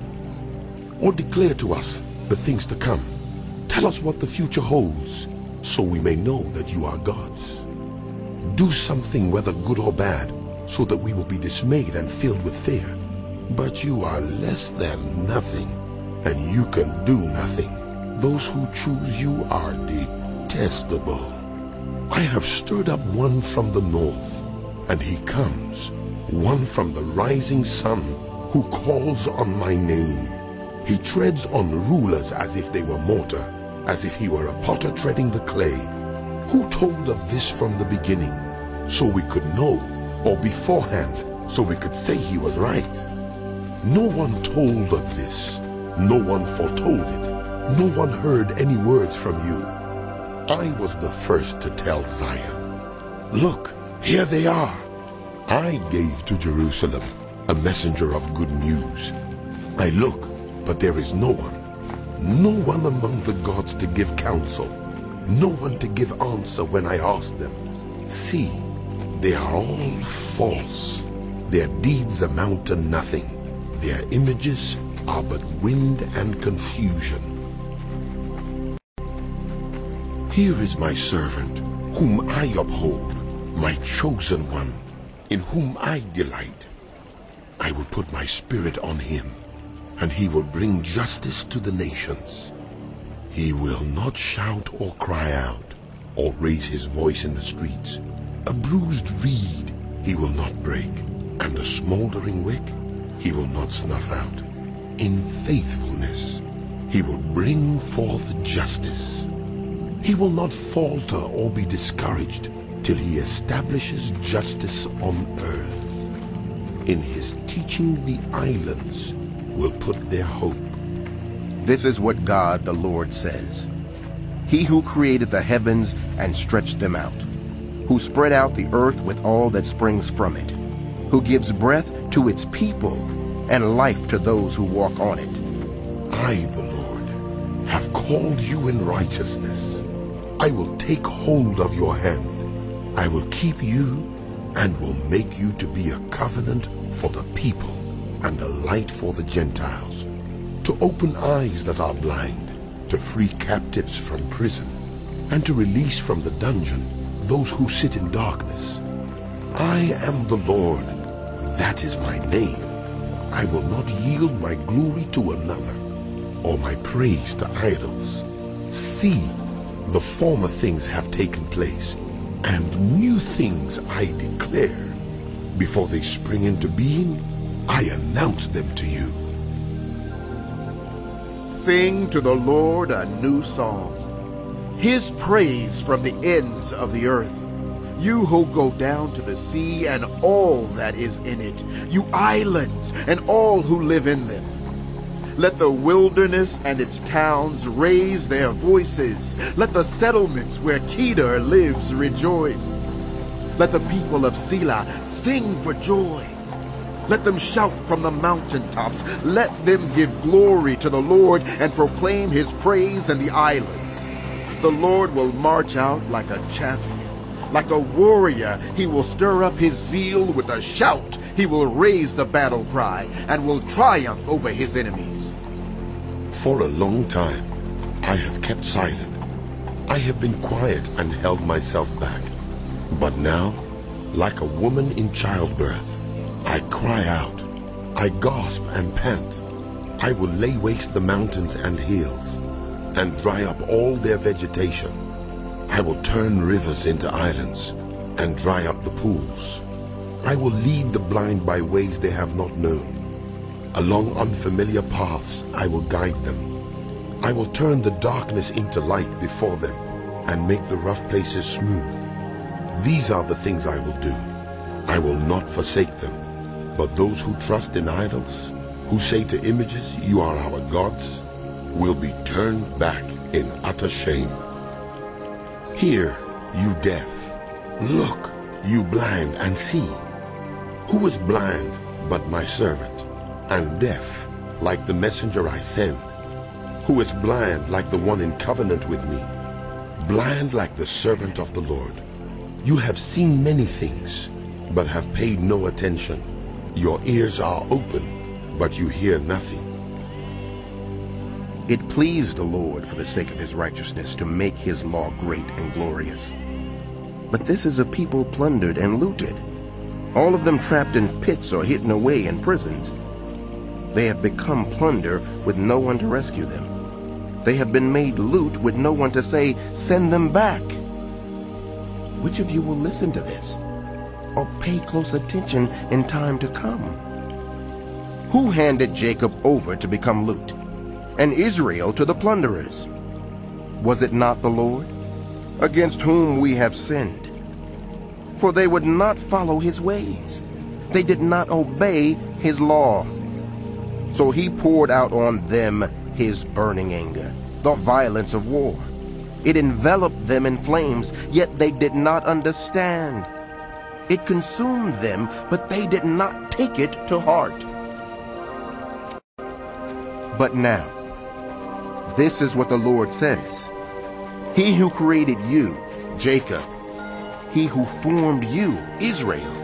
Or declare to us the things to come. Tell us what the future holds, so we may know that you are gods. Do something, whether good or bad, so that we will be dismayed and filled with fear. But you are less than nothing, and you can do nothing. Those who choose you are detestable. I have stirred up one from the north, and he comes, one from the rising sun, who calls on my name. He treads on rulers as if they were mortar, as if he were a potter treading the clay. Who told of this from the beginning, so we could know, or beforehand, so we could say he was right? No one told of this, no one foretold it, no one heard any words from you. I was the first to tell Zion, look, here they are. I gave to Jerusalem a messenger of good news. I look, but there is no one among the gods to give counsel, no one to give answer when I ask them. See, they are all false. Their deeds amount to nothing. Their images are but wind and confusion. Here is my servant, whom I uphold, my chosen one, in whom I delight. I will put my spirit on him, and he will bring justice to the nations. He will not shout or cry out, or raise his voice in the streets. A bruised reed he will not break, and a smoldering wick he will not snuff out. In faithfulness he will bring forth justice. He will not falter or be discouraged till he establishes justice on earth. In his teaching the islands will put their hope. This is what God the Lord says. He who created the heavens and stretched them out, who spread out the earth with all that springs from it, who gives breath to its people and life to those who walk on it. I, the Lord, have called you in righteousness. I will take hold of your hand. I will keep you and will make you to be a covenant for the people and a light for the Gentiles, to open eyes that are blind, to free captives from prison, and to release from the dungeon those who sit in darkness. I am the Lord, that is my name. I will not yield my glory to another, or my praise to idols. See, the former things have taken place, and new things I declare. Before they spring into being, I announce them to you. Sing to the Lord a new song. His praise from the ends of the earth. You who go down to the sea and all that is in it, you islands and all who live in them. Let the wilderness and its towns raise their voices. Let the settlements where Kedar lives rejoice. Let the people of Selah sing for joy. Let them shout from the mountaintops. Let them give glory to the Lord and proclaim his praise in the islands. The Lord will march out like a champion. Like a warrior, he will stir up his zeal with a shout. He will raise the battle cry and will triumph over his enemies. For a long time, I have kept silent. I have been quiet and held myself back. But now, like a woman in childbirth, I cry out. I gasp and pant. I will lay waste the mountains and hills and dry up all their vegetation. I will turn rivers into islands and dry up the pools. I will lead the blind by ways they have not known. Along unfamiliar paths I will guide them. I will turn the darkness into light before them and make the rough places smooth. These are the things I will do. I will not forsake them. But those who trust in idols, who say to images, "You are our gods," will be turned back in utter shame. Hear, you deaf. Look, you blind, and see. Who is blind but my servant, and deaf like the messenger I send? Who is blind like the one in covenant with me, blind like the servant of the Lord? You have seen many things, but have paid no attention. Your ears are open, but you hear nothing. It pleased the Lord for the sake of his righteousness to make his law great and glorious. But this is a people plundered and looted, all of them trapped in pits or hidden away in prisons. They have become plunder with no one to rescue them. They have been made loot with no one to say, "Send them back." Which of you will listen to this, or pay close attention in time to come? Who handed Jacob over to become loot, and Israel to the plunderers? Was it not the Lord, against whom we have sinned? For they would not follow his ways. They did not obey his law. So he poured out on them his burning anger, the violence of war. It enveloped them in flames, yet they did not understand. It consumed them, but they did not take it to heart. But now, this is what the Lord says. He who created you, Jacob, he who formed you, Israel.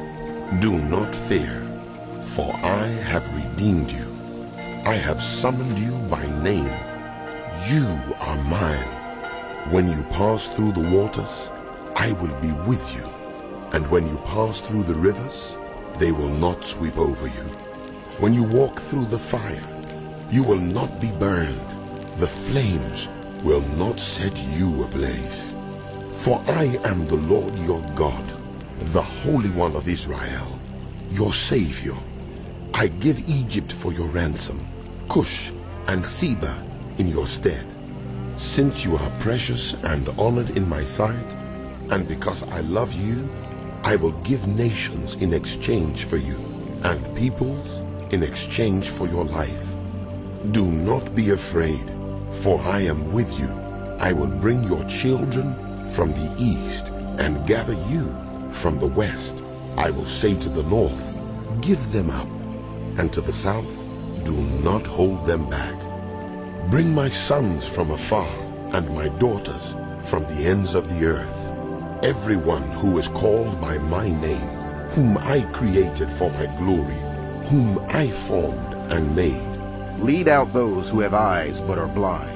Do not fear, for I have redeemed you. I have summoned you by name. You are mine. When you pass through the waters, I will be with you. And when you pass through the rivers, they will not sweep over you. When you walk through the fire, you will not be burned. The flames will not set you ablaze. For I am the Lord your God, the Holy One of Israel, your Savior. I give Egypt for your ransom, Cush and Seba in your stead. Since you are precious and honored in my sight, and because I love you, I will give nations in exchange for you, and peoples in exchange for your life. Do not be afraid, for I am with you. I will bring your children from the east and gather you from the west. I will say to the north, "Give them up," and to the south, "Do not hold them back." Bring my sons from afar and my daughters from the ends of the earth. Everyone who is called by my name, whom I created for my glory, whom I formed and made. Lead out those who have eyes but are blind,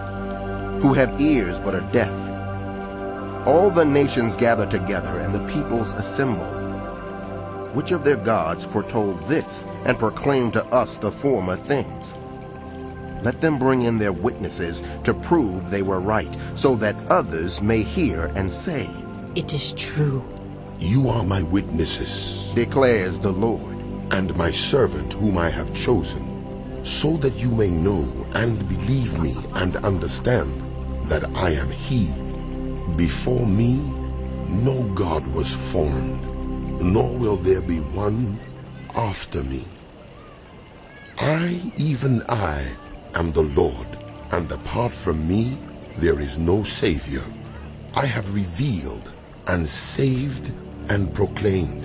who have ears but are deaf. All the nations gather together and the peoples assemble. Which of their gods foretold this and proclaimed to us the former things? Let them bring in their witnesses to prove they were right, so that others may hear and say, "It is true." You are my witnesses, declares the Lord, and my servant whom I have chosen, so that you may know and believe me and understand that I am He. Before me, no God was formed, nor will there be one after me. I, even I, am the Lord, and apart from me, there is no Savior. I have revealed and saved and proclaimed.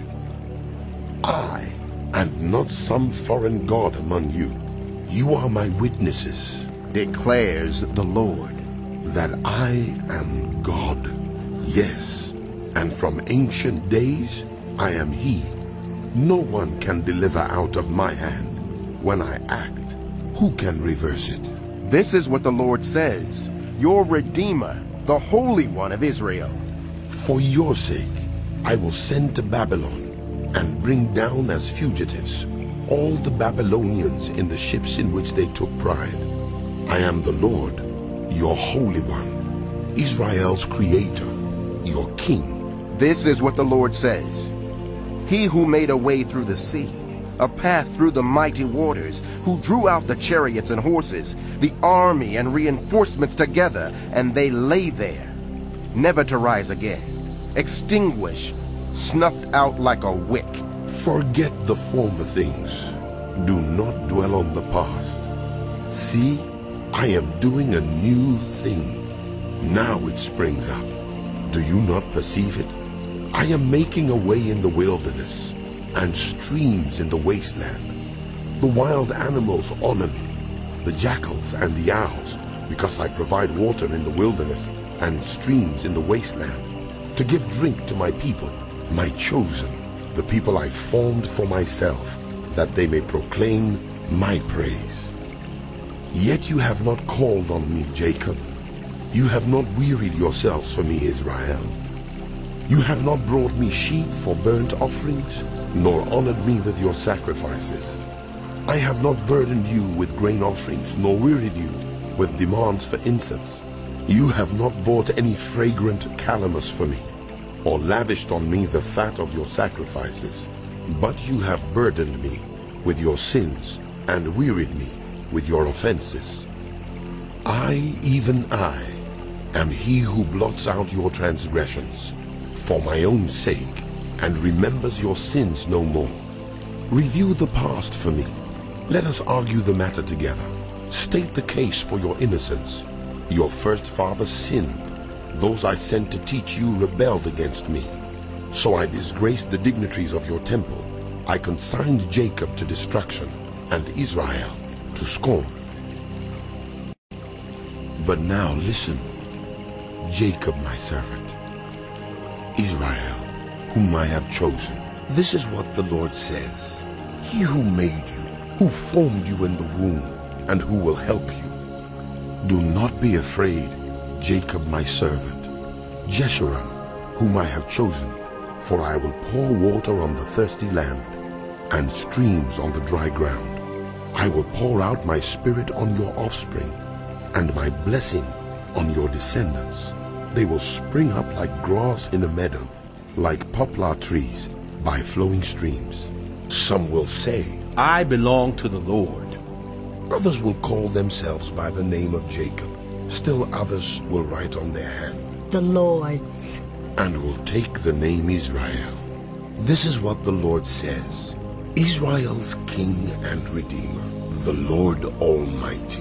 I, and not some foreign god among you. You are my witnesses, declares the Lord, that I am God. Yes, and from ancient days I am He. No one can deliver out of my hand. When I act, who can reverse it? This is what the Lord says, your Redeemer, the Holy One of Israel. For your sake, I will send to Babylon and bring down as fugitives all the Babylonians in the ships in which they took pride. I am the Lord, your Holy One, Israel's Creator, your King. This is what the Lord says, He who made a way through the sea, a path through the mighty waters, who drew out the chariots and horses, the army and reinforcements together, and they lay there, never to rise again, extinguished, snuffed out like a wick. Forget the former things. Do not dwell on the past. See, I am doing a new thing. Now it springs up. Do you not perceive it? I am making a way in the wilderness and streams in the wasteland. The wild animals honor me, the jackals and the owls, because I provide water in the wilderness and streams in the wasteland, to give drink to my people, my chosen, the people I formed for myself, that they may proclaim my praise. Yet you have not called on me, Jacob. You have not wearied yourselves for me, Israel. You have not brought me sheep for burnt offerings, nor honored me with your sacrifices. I have not burdened you with grain offerings, nor wearied you with demands for incense. You have not bought any fragrant calamus for me, or lavished on me the fat of your sacrifices. But you have burdened me with your sins, and wearied me with your offenses. I, even I, am He who blots out your transgressions for my own sake, and remembers your sins no more. Review the past for me. Let us argue the matter together. State the case for your innocence. Your first fathers sinned. Those I sent to teach you rebelled against me. So I disgraced the dignitaries of your temple. I consigned Jacob to destruction, and Israel to scorn. But now listen, Jacob my servant, Israel, whom I have chosen. This is what the Lord says. He who made you, who formed you in the womb, and who will help you. Do not be afraid, Jacob my servant, Jeshurun, whom I have chosen, for I will pour water on the thirsty land, and streams on the dry ground. I will pour out my spirit on your offspring, and my blessing on your descendants. They will spring up like grass in a meadow, like poplar trees by flowing streams. Some will say, I belong to the Lord. Others will call themselves by the name of Jacob. Still others will write on their hand, the Lord's, and will take the name Israel. This is what the Lord says, Israel's King and Redeemer, the Lord Almighty.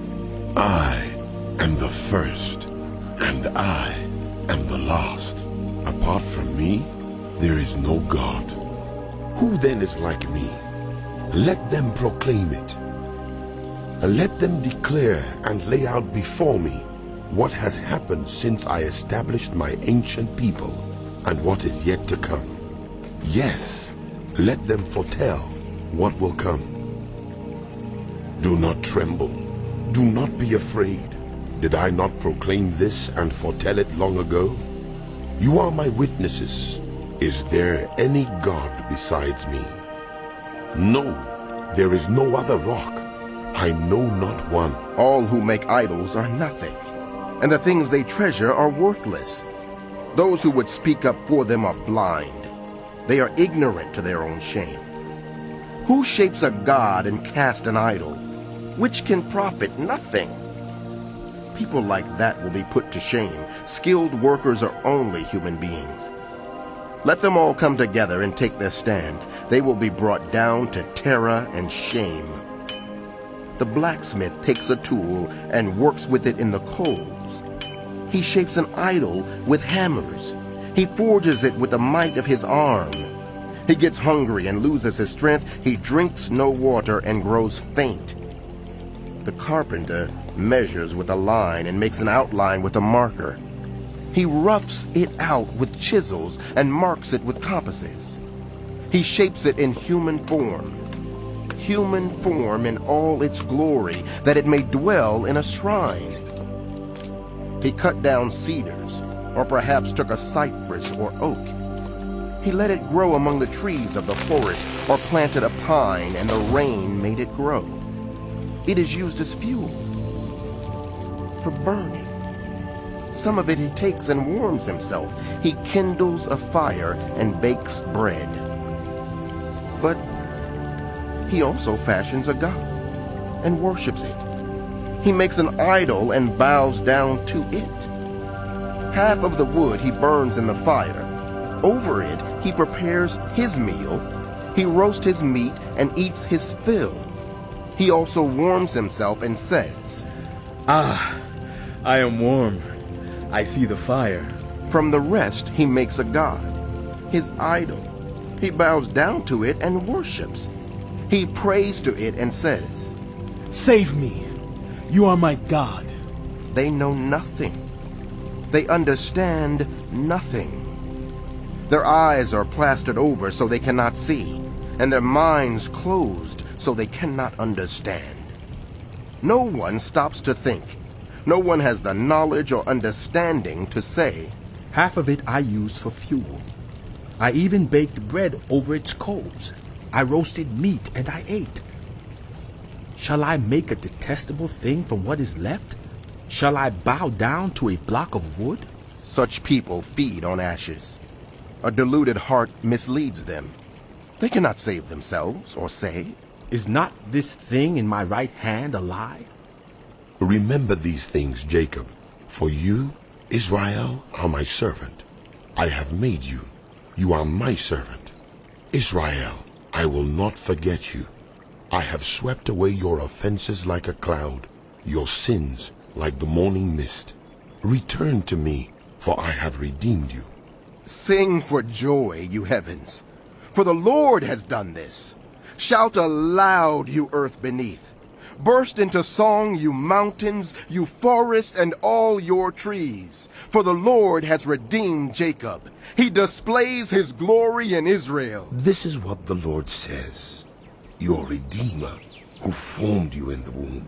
I am the first, and I am the last. Apart from me, there is no God. Who then is like me? Let them proclaim it. Let them declare and lay out before me what has happened since I established my ancient people, and what is yet to come. Yes, let them foretell what will come. Do not tremble. Do not be afraid. Did I not proclaim this and foretell it long ago? You are my witnesses. Is there any God besides me? No, there is no other rock. I know not one. All who make idols are nothing, and the things they treasure are worthless. Those who would speak up for them are blind. They are ignorant to their own shame. Who shapes a god and casts an idol, which can profit nothing? People like that will be put to shame. Skilled workers are only human beings. Let them all come together and take their stand. They will be brought down to terror and shame. The blacksmith takes a tool and works with it in the coals. He shapes an idol with hammers. He forges it with the might of his arm. He gets hungry and loses his strength. He drinks no water and grows faint. The carpenter measures with a line and makes an outline with a marker. He roughs it out with chisels and marks it with compasses. He shapes it in human form in all its glory, that it may dwell in a shrine. He cut down cedars, or perhaps took a cypress or oak. He let it grow among the trees of the forest, or planted a pine, and the rain made it grow. It is used as fuel for burning. Some of it he takes and warms himself. He kindles a fire and bakes bread. But he also fashions a god and worships it. He makes an idol and bows down to it. Half of the wood he burns in the fire. Over it he prepares his meal. He roasts his meat and eats his fill. He also warms himself and says, "Ah, I am warm. I see the fire." From the rest he makes a god, his idol. He bows down to it and worships. He prays to it and says, "Save me. You are my God." They know nothing. They understand nothing. Their eyes are plastered over so they cannot see, and their minds closed so they cannot understand. No one stops to think. No one has the knowledge or understanding to say, "Half of it I used for fuel. I even baked bread over its coals. I roasted meat and I ate. Shall I make a detestable thing from what is left? Shall I bow down to a block of wood?" Such people feed on ashes. A deluded heart misleads them. They cannot save themselves or say, "Is not this thing in my right hand alive?" Remember these things, Jacob, for you, Israel, are my servant. I have made you. You are my servant. Israel, I will not forget you. I have swept away your offenses like a cloud, your sins like the morning mist. Return to me, for I have redeemed you. Sing for joy, you heavens, for the Lord has done this. Shout aloud, you earth beneath. Burst into song, you mountains, you forests, and all your trees. For the Lord has redeemed Jacob. He displays his glory in Israel. This is what the Lord says, your Redeemer, who formed you in the womb.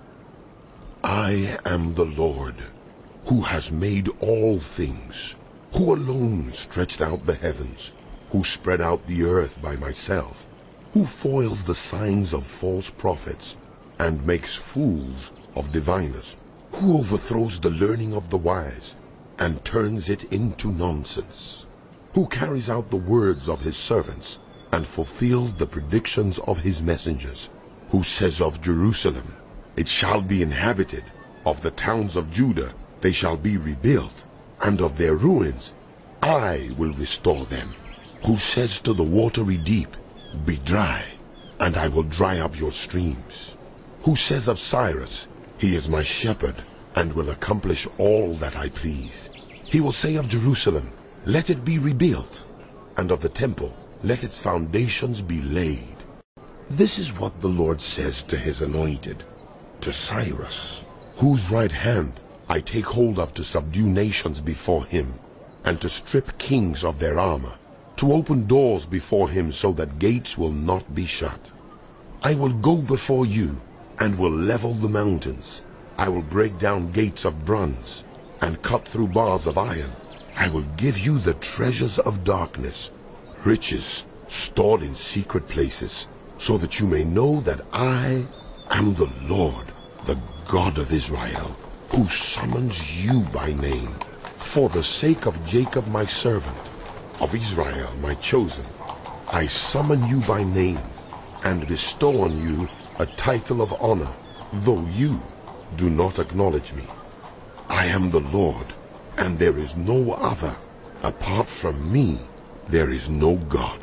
I am the Lord, who has made all things, who alone stretched out the heavens, who spread out the earth by myself, who foils the signs of false prophets, and makes fools of diviners, who overthrows the learning of the wise, and turns it into nonsense, who carries out the words of his servants, and fulfills the predictions of his messengers, who says of Jerusalem, it shall be inhabited, of the towns of Judah they shall be rebuilt, and of their ruins I will restore them, who says to the watery deep, be dry, and I will dry up your streams, who says of Cyrus, he is my shepherd, and will accomplish all that I please. He will say of Jerusalem, let it be rebuilt, and of the temple, let its foundations be laid. This is what the Lord says to his anointed, to Cyrus, whose right hand I take hold of to subdue nations before him, and to strip kings of their armor, to open doors before him so that gates will not be shut. I will go before you, and will level the mountains. I will break down gates of bronze, and cut through bars of iron. I will give you the treasures of darkness, riches stored in secret places, so that you may know that I am the Lord, the God of Israel, who summons you by name. For the sake of Jacob my servant, of Israel my chosen, I summon you by name, and bestow on you a title of honor, though you do not acknowledge me. I am the Lord, and there is no other. Apart from me, there is no God.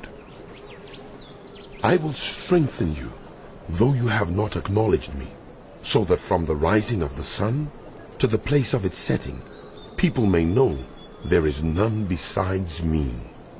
I will strengthen you, though you have not acknowledged me, so that from the rising of the sun to the place of its setting, people may know there is none besides me.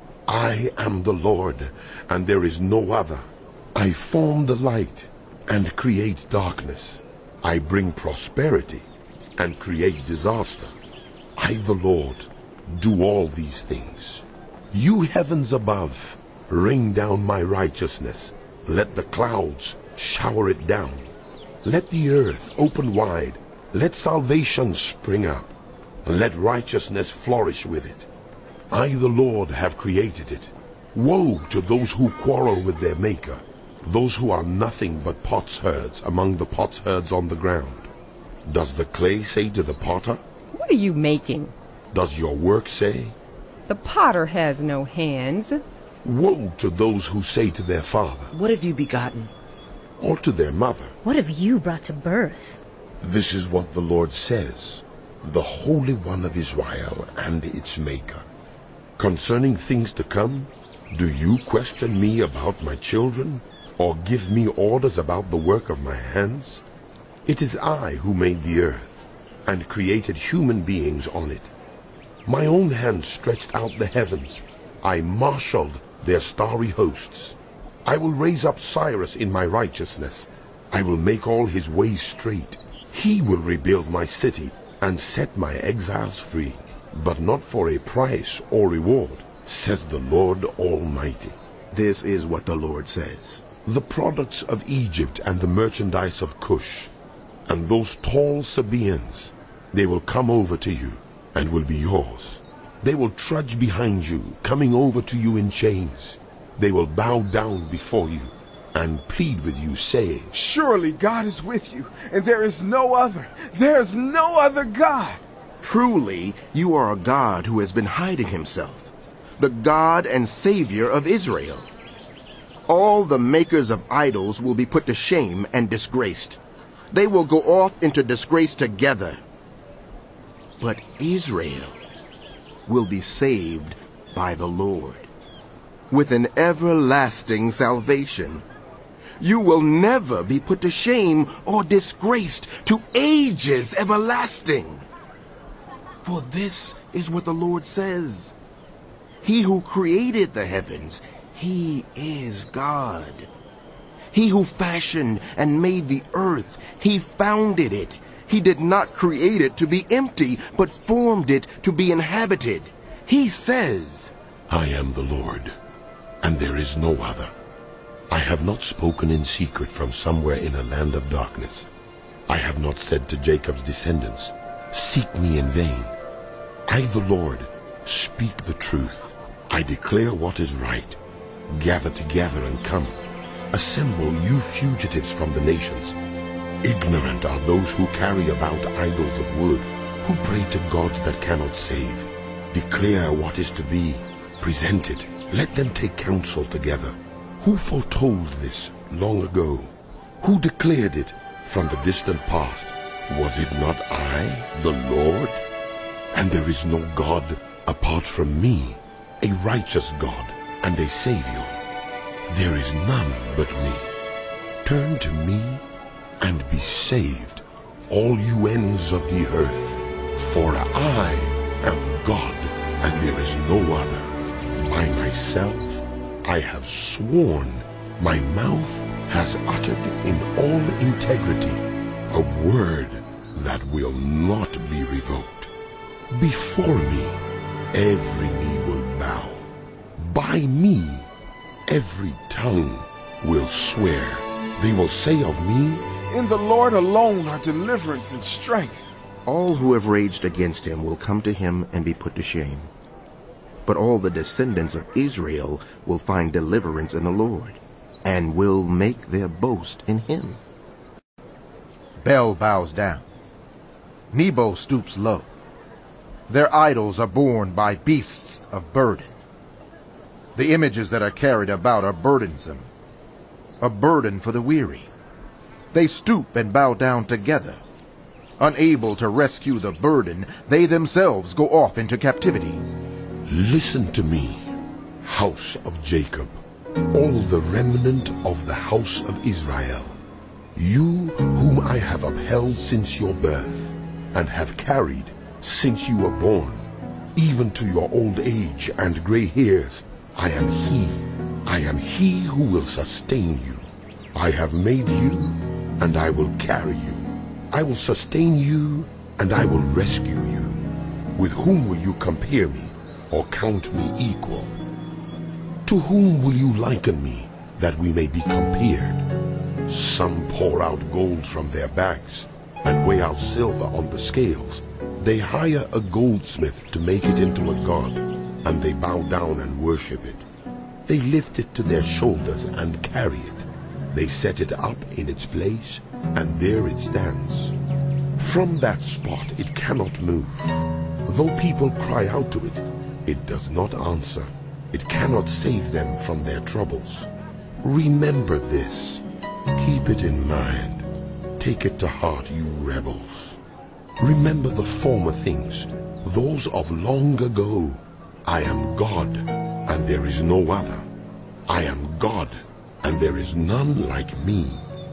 I am the Lord, and there is no other. I form the light and create darkness. I bring prosperity and create disaster. I, the Lord, do all these things. You heavens above, rain down my righteousness. Let the clouds shower it down. Let the earth open wide. Let salvation spring up. And let righteousness flourish with it. I, the Lord, have created it. Woe to those who quarrel with their Maker, those who are nothing but potsherds among the potsherds on the ground. Does the clay say to the potter, "What are you making?" Does your work say? The potter has no hands. Woe to those who say to their father, "What have you begotten?" or to their mother, "What have you brought to birth?" This is what the Lord says, the Holy One of Israel and its Maker. Concerning things to come, do you question me about my children, or give me orders about the work of my hands? It is I who made the earth, and created human beings on it. My own hand stretched out the heavens. I marshaled their starry hosts. I will raise up Cyrus in my righteousness. I will make all his ways straight. He will rebuild my city and set my exiles free, but not for a price or reward, says the Lord Almighty. This is what the Lord says. The products of Egypt and the merchandise of Cush, and those tall Sabaeans, they will come over to you and will be yours. They will trudge behind you, coming over to you in chains. They will bow down before you and plead with you, saying, "Surely God is with you, and there is no other. There is no other God." Truly, you are a God who has been hiding himself, the God and Savior of Israel. All the makers of idols will be put to shame and disgraced. They will go off into disgrace together. But Israel will be saved by the Lord with an everlasting salvation. You will never be put to shame or disgraced to ages everlasting. For this is what the Lord says. He who created the heavens, he is God. He who fashioned and made the earth, he founded it. He did not create it to be empty, but formed it to be inhabited. He says, I am the Lord, and there is no other. I have not spoken in secret from somewhere in a land of darkness. I have not said to Jacob's descendants, seek me in vain. I, the Lord, speak the truth. I declare what is right. Gather together and come. Assemble, you fugitives from the nations. Ignorant are those who carry about idols of wood, who pray to gods that cannot save. Declare what is to be. Present it. Let them take counsel together. Who foretold this long ago? Who declared it from the distant past? Was it not I, the Lord? And there is no God apart from me, a righteous God and a Savior. There is none but me. Turn to me and be saved, all you ends of the earth. For I am God, and there is no other. By myself I have sworn, my mouth has uttered in all integrity a word that will not be revoked. Before me every knee will bow. By me every tongue will swear. They will say of me, in the Lord alone are deliverance and strength. All who have raged against him will come to him and be put to shame. But all the descendants of Israel will find deliverance in the Lord, and will make their boast in him. Bel bows down. Nebo stoops low. Their idols are borne by beasts of burden. The images that are carried about are burdensome, a burden for the weary. They stoop and bow down together, Unable to rescue the burden, they themselves go off into captivity. Listen to me, house of Jacob, all the remnant of the house of Israel. You whom I have upheld since your birth, and have carried since you were born, even to your old age and gray hairs, I am he who will sustain you. I have made you, and I will carry you. I will sustain you, and I will rescue you. With whom will you compare me, or count me equal? To whom will you liken me, that we may be compared? Some pour out gold from their bags, and weigh out silver on the scales. They hire a goldsmith to make it into a god, and they bow down and worship it. They lift it to their shoulders and carry it. They set it up in its place, and there it stands. From that spot it cannot move. Though people cry out to it, it does not answer. It cannot save them from their troubles. Remember this. Keep it in mind. Take it to heart, you rebels. Remember the former things, those of long ago. I am God, and there is no other. I am God, and there is none like me.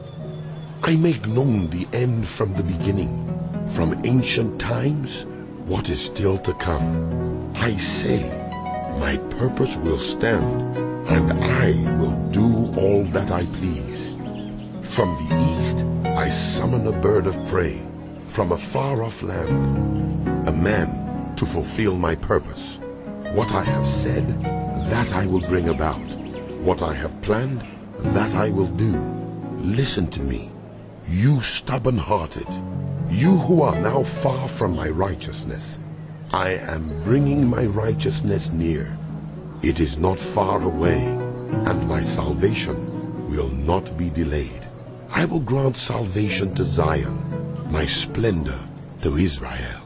I make known the end from the beginning, from ancient times, what is still to come. I say, my purpose will stand, and I will do all that I please. From the east I summon a bird of prey, from a far-off land, a man to fulfill my purpose. What I have said, that I will bring about. What I have planned, that I will do. Listen to me, you stubborn-hearted, you who are now far from my righteousness. I am bringing my righteousness near. It is not far away, and my salvation will not be delayed. I will grant salvation to Zion, my splendor to Israel.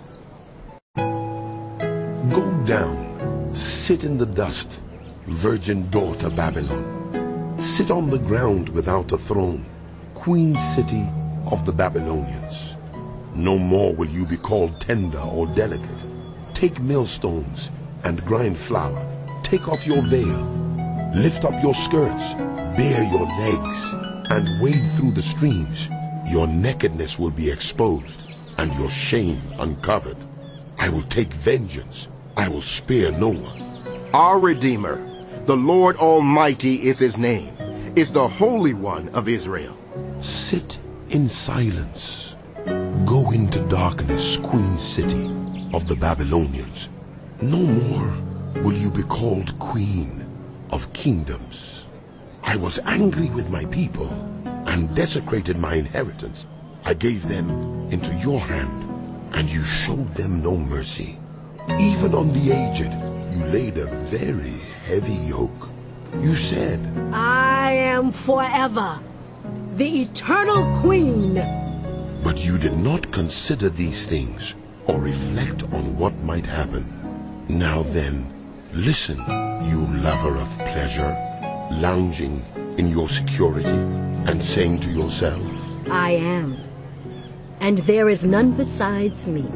Go down, sit in the dust, virgin daughter Babylon. Sit on the ground without a throne, queen city of the Babylonians. No more will you be called tender or delicate. Take millstones and grind flour. Take off your veil. Lift up your skirts. Bare your legs and wade through the streams. Your nakedness will be exposed and your shame uncovered. I will take vengeance. I will spare no one. Our Redeemer, the Lord Almighty is his name, is the Holy One of Israel. Sit in silence. Go into darkness, queen city of the Babylonians. No more will you be called queen of kingdoms. I was angry with my people and desecrated my inheritance. I gave them into your hand, and you showed them no mercy. Even on the aged, you laid a very heavy yoke. You said, I am forever the eternal queen. But you did not consider these things or reflect on what might happen. Now then, listen, you lover of pleasure, lounging in your security and saying to yourself, I am, and there is none besides me.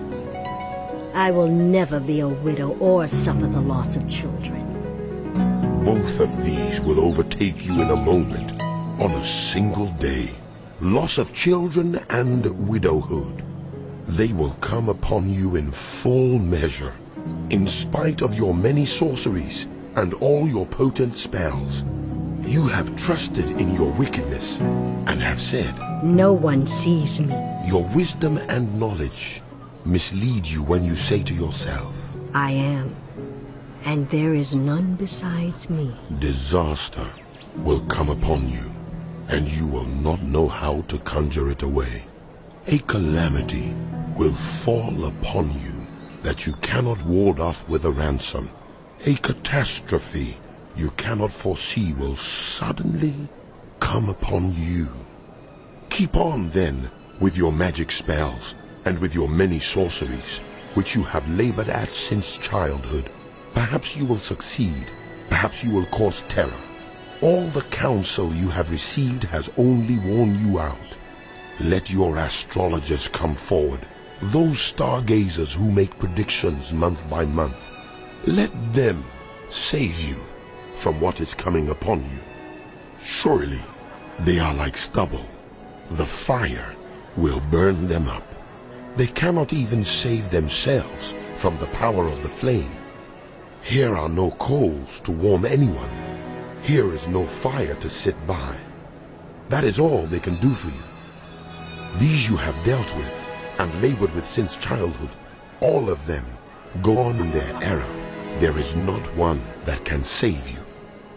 I will never be a widow or suffer the loss of children. Both of these will overtake you in a moment, on a single day. Loss of children and widowhood. They will come upon you in full measure, in spite of your many sorceries and all your potent spells. You have trusted in your wickedness and have said, no one sees me. Your wisdom and knowledge mislead you when you say to yourself, I am, and there is none besides me. Disaster will come upon you, and you will not know how to conjure it away. A calamity will fall upon you that you cannot ward off with a ransom. A catastrophe you cannot foresee will suddenly come upon you. Keep on, then, with your magic spells and with your many sorceries, which you have labored at since childhood. Perhaps you will succeed. Perhaps you will cause terror. All the counsel you have received has only worn you out. Let your astrologers come forward those stargazers who make predictions month by month, let them save you from what is coming upon you. Surely they are like stubble. The fire will burn them up. They cannot even save themselves from the power of the flame. Here are no coals to warm anyone. Here is no fire to sit by. That is all they can do for you. These you have dealt with and labored with since childhood. All of them go on in their error. There is not one that can save you.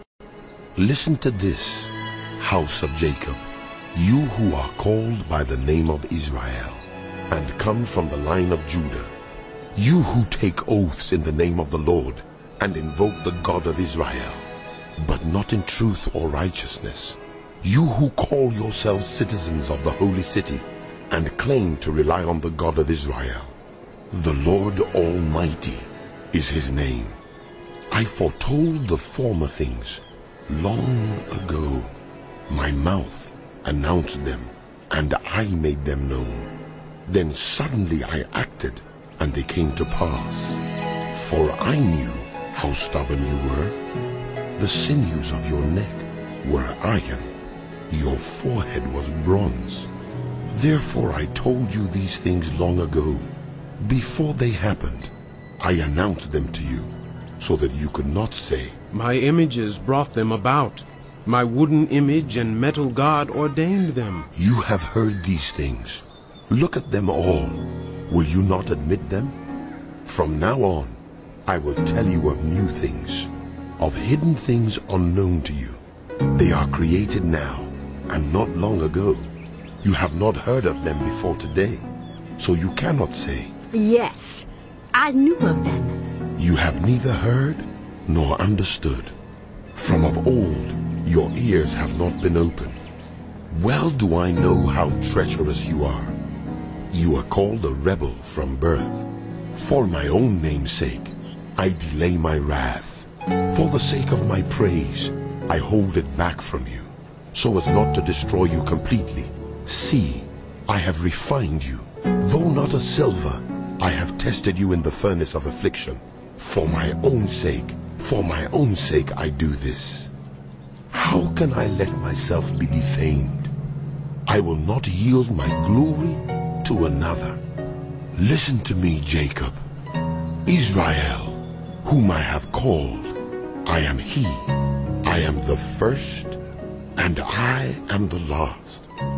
Listen to this, house of Jacob, you who are called by the name of Israel, and come from the line of Judah, you who take oaths in the name of the Lord, and invoke the God of Israel, but not in truth or righteousness, you who call yourselves citizens of the holy city, and claim to rely on the God of Israel. The Lord Almighty is his name. I foretold the former things long ago. My mouth announced them, and I made them known. Then suddenly I acted, and they came to pass. For I knew how stubborn you were. The sinews of your neck were iron. Your forehead was bronze. Therefore I told you these things long ago. Before they happened, I announced them to you, so that you could not say, My images brought them about. My wooden image and metal god ordained them. You have heard these things. Look at them all. Will you not admit them? From now on, I will tell you of new things, of hidden things unknown to you. They are created now, and not long ago. You have not heard of them before today, so you cannot say, Yes, I knew of them. You have neither heard nor understood. From of old your ears have not been opened. Well do I know how treacherous you are. You are called a rebel from birth. For my own name's sake, I delay my wrath. For the sake of my praise, I hold it back from you, so as not to destroy you completely. See, I have refined you. Though not as silver, I have tested you in the furnace of affliction. For my own sake I do this. How can I let myself be defamed? I will not yield my glory to another. Listen to me, Jacob. Israel, whom I have called, I am he. I am the first, and I am the last.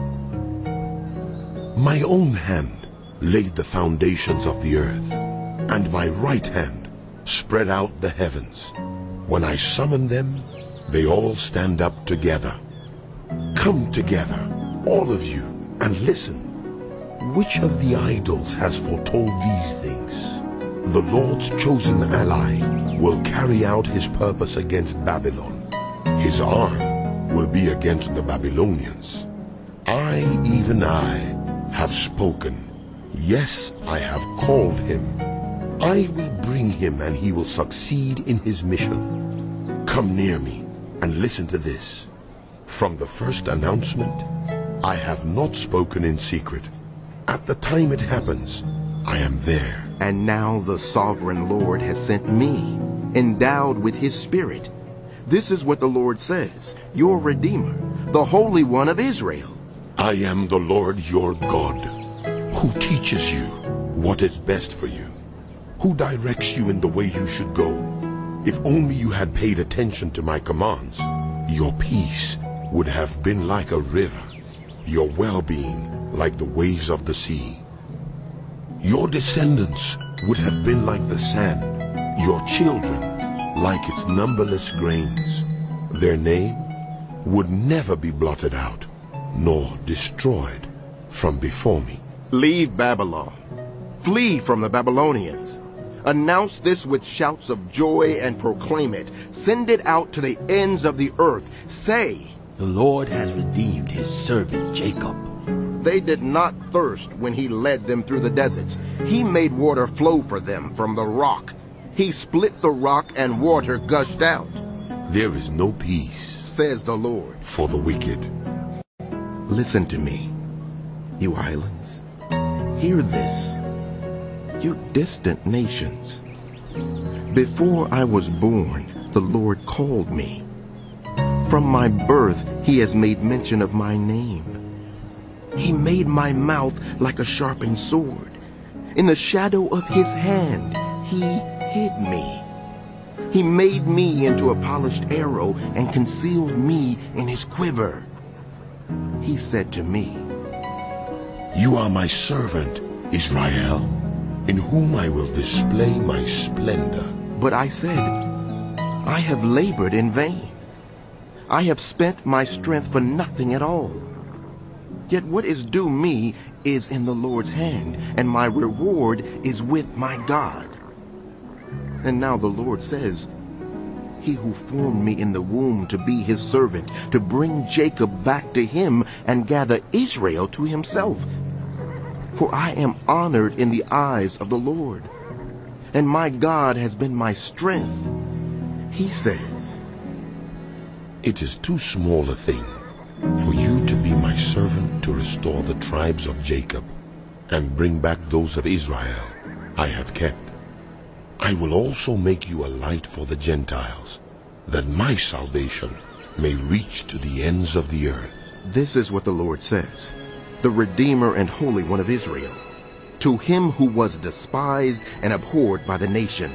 My own hand laid the foundations of the earth, and my right hand spread out the heavens. When I summon them, they all stand up together. Come together, all of you, and listen. Which of the idols has foretold these things? The Lord's chosen ally will carry out his purpose against Babylon. His arm will be against the Babylonians. I, even I, have spoken. Yes, I have called him. I will bring him, and he will succeed in his mission. Come near me and listen to this. From the first announcement, I have not spoken in secret. At the time it happens, I am there. And now the sovereign Lord has sent me, endowed with his Spirit. This is what the Lord says, your Redeemer, the Holy One of Israel. I am the Lord your God, who teaches you what is best for you, who directs you in the way you should go. If only you had paid attention to my commands, your peace would have been like a river, your well-being like the waves of the sea. Your descendants would have been like the sand, your children like its numberless grains. Their name would never be blotted out, nor destroyed from before me. Leave Babylon. Flee from the Babylonians. Announce this with shouts of joy and proclaim it. Send it out to the ends of the earth. Say, The Lord has redeemed his servant Jacob. They did not thirst when he led them through the deserts. He made water flow for them from the rock. He split the rock and water gushed out. There is no peace, says the Lord, for the wicked. Listen to me, you islands. Hear this, you distant nations. Before I was born, the Lord called me. From my birth, he has made mention of my name. He made my mouth like a sharpened sword. In the shadow of his hand, he hid me. He made me into a polished arrow and concealed me in his quiver. He said to me, You are my servant, Israel, in whom I will display my splendor. But I said, I have labored in vain. I have spent my strength for nothing at all. Yet what is due me is in the Lord's hand, and my reward is with my God. And now the Lord says, He who formed me in the womb to be his servant, to bring Jacob back to him and gather Israel to himself. For I am honored in the eyes of the Lord, and my God has been my strength. He says, It is too small a thing for you to be my servant to restore the tribes of Jacob and bring back those of Israel I have kept. I will also make you a light for the Gentiles, that my salvation may reach to the ends of the earth. This is what the Lord says, the Redeemer and Holy One of Israel, to him who was despised and abhorred by the nation,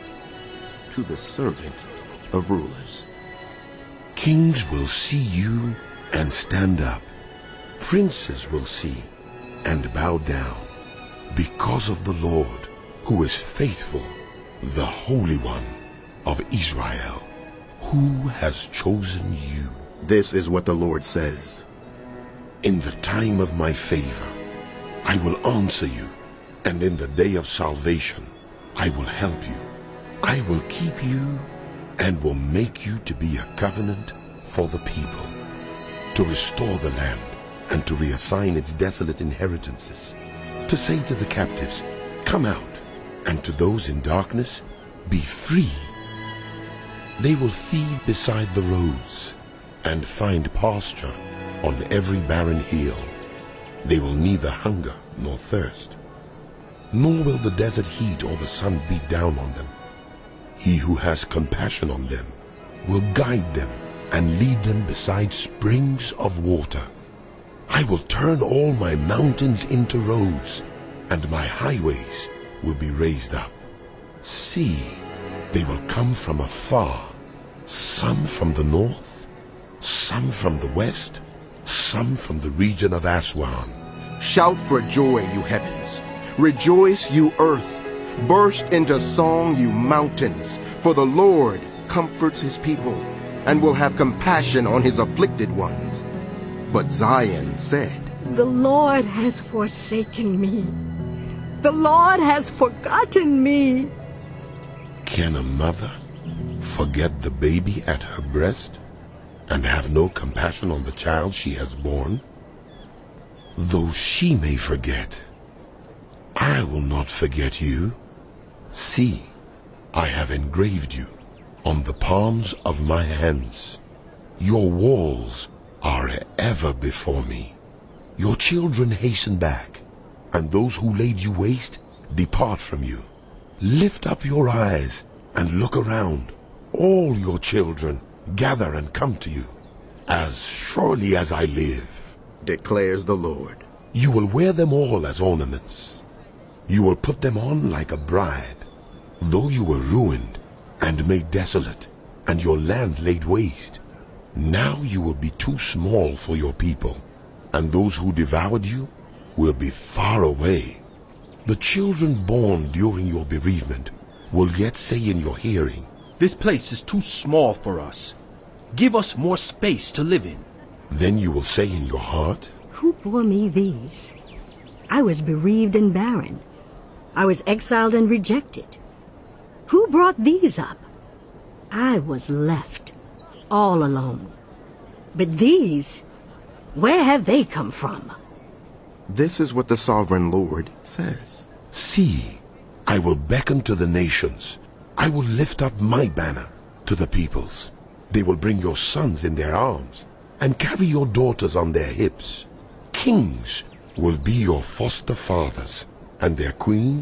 to the servant of rulers. Kings will see you and stand up. Princes will see and bow down, because of the Lord, who is faithful, the Holy One of Israel, who has chosen you. This is what the Lord says. In the time of my favor, I will answer you, and in the day of salvation, I will help you. I will keep you and will make you to be a covenant for the people, to restore the land and to reassign its desolate inheritances, to say to the captives, Come out, and to those in darkness, Be free. They will feed beside the roads and find pasture on every barren hill. They will neither hunger nor thirst, nor will the desert heat or the sun beat down on them. He who has compassion on them will guide them and lead them beside springs of water. I will turn all my mountains into roads, and my highways will be raised up. See, they will come from afar, some from the north, some from the west, some from the region of Aswan. Shout for joy, you heavens. Rejoice, you earth. Burst into song, you mountains. For the Lord comforts his people and will have compassion on his afflicted ones. But Zion said, The Lord has forsaken me. The Lord has forgotten me. Can a mother forget the baby at her breast and have no compassion on the child she has borne? Though she may forget, I will not forget you. See, I have engraved you on the palms of my hands. Your walls are ever before me. Your children hasten back, and those who laid you waste depart from you. Lift up your eyes and look around. All your children gather and come to you. As surely as I live, declares the Lord, you will wear them all as ornaments. You will put them on like a bride. Though you were ruined and made desolate, and your land laid waste, now you will be too small for your people, and those who devoured you will be far away. The children born during your bereavement will yet say in your hearing, This place is too small for us. Give us more space to live in. Then you will say in your heart, Who bore me these? I was bereaved and barren. I was exiled and rejected. Who brought these up? I was left all alone. But these, where have they come from? This is what the sovereign Lord says. See, I will beckon to the nations. I will lift up my banner to the peoples. They will bring your sons in their arms and carry your daughters on their hips. Kings will be your foster fathers, and their queens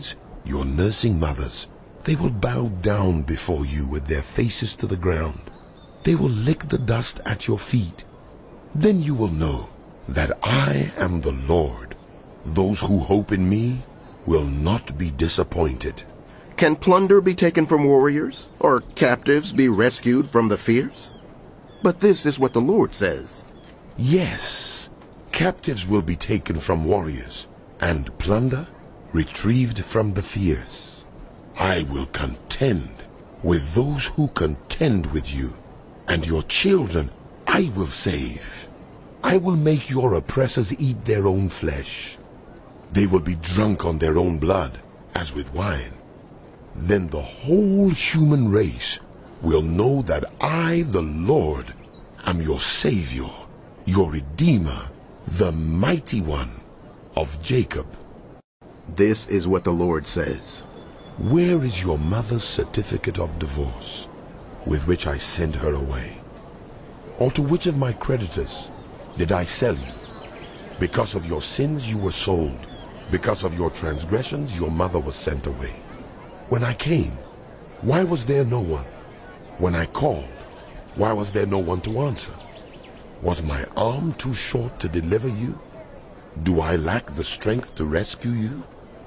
Your nursing mothers, they will bow down before you with their faces to the ground. They will lick the dust at your feet. Then you will know that I am the Lord. Those who hope in me will not be disappointed. Can plunder be taken from warriors, or captives be rescued from the fierce? But this is what the Lord says. Yes, captives will be taken from warriors, and plunder retrieved from the fierce. I will contend with those who contend with you, and your children I will save. I will make your oppressors eat their own flesh. They will be drunk on their own blood, as with wine. Then the whole human race will know that I, the Lord, am your Savior, your Redeemer, the Mighty One of Jacob. This is what the Lord says. Where is your mother's certificate of divorce, with which I sent her away? Or to which of my creditors did I sell you? Because of your sins you were sold. Because of your transgressions your mother was sent away. When I came, why was there no one? When I called, why was there no one to answer? Was my arm too short to deliver you? Do I lack the strength to rescue you?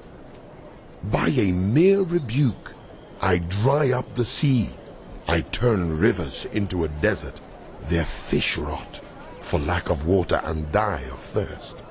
By a mere rebuke, I dry up the sea. I turn rivers into a desert. Their fish rot for lack of water and die of thirst.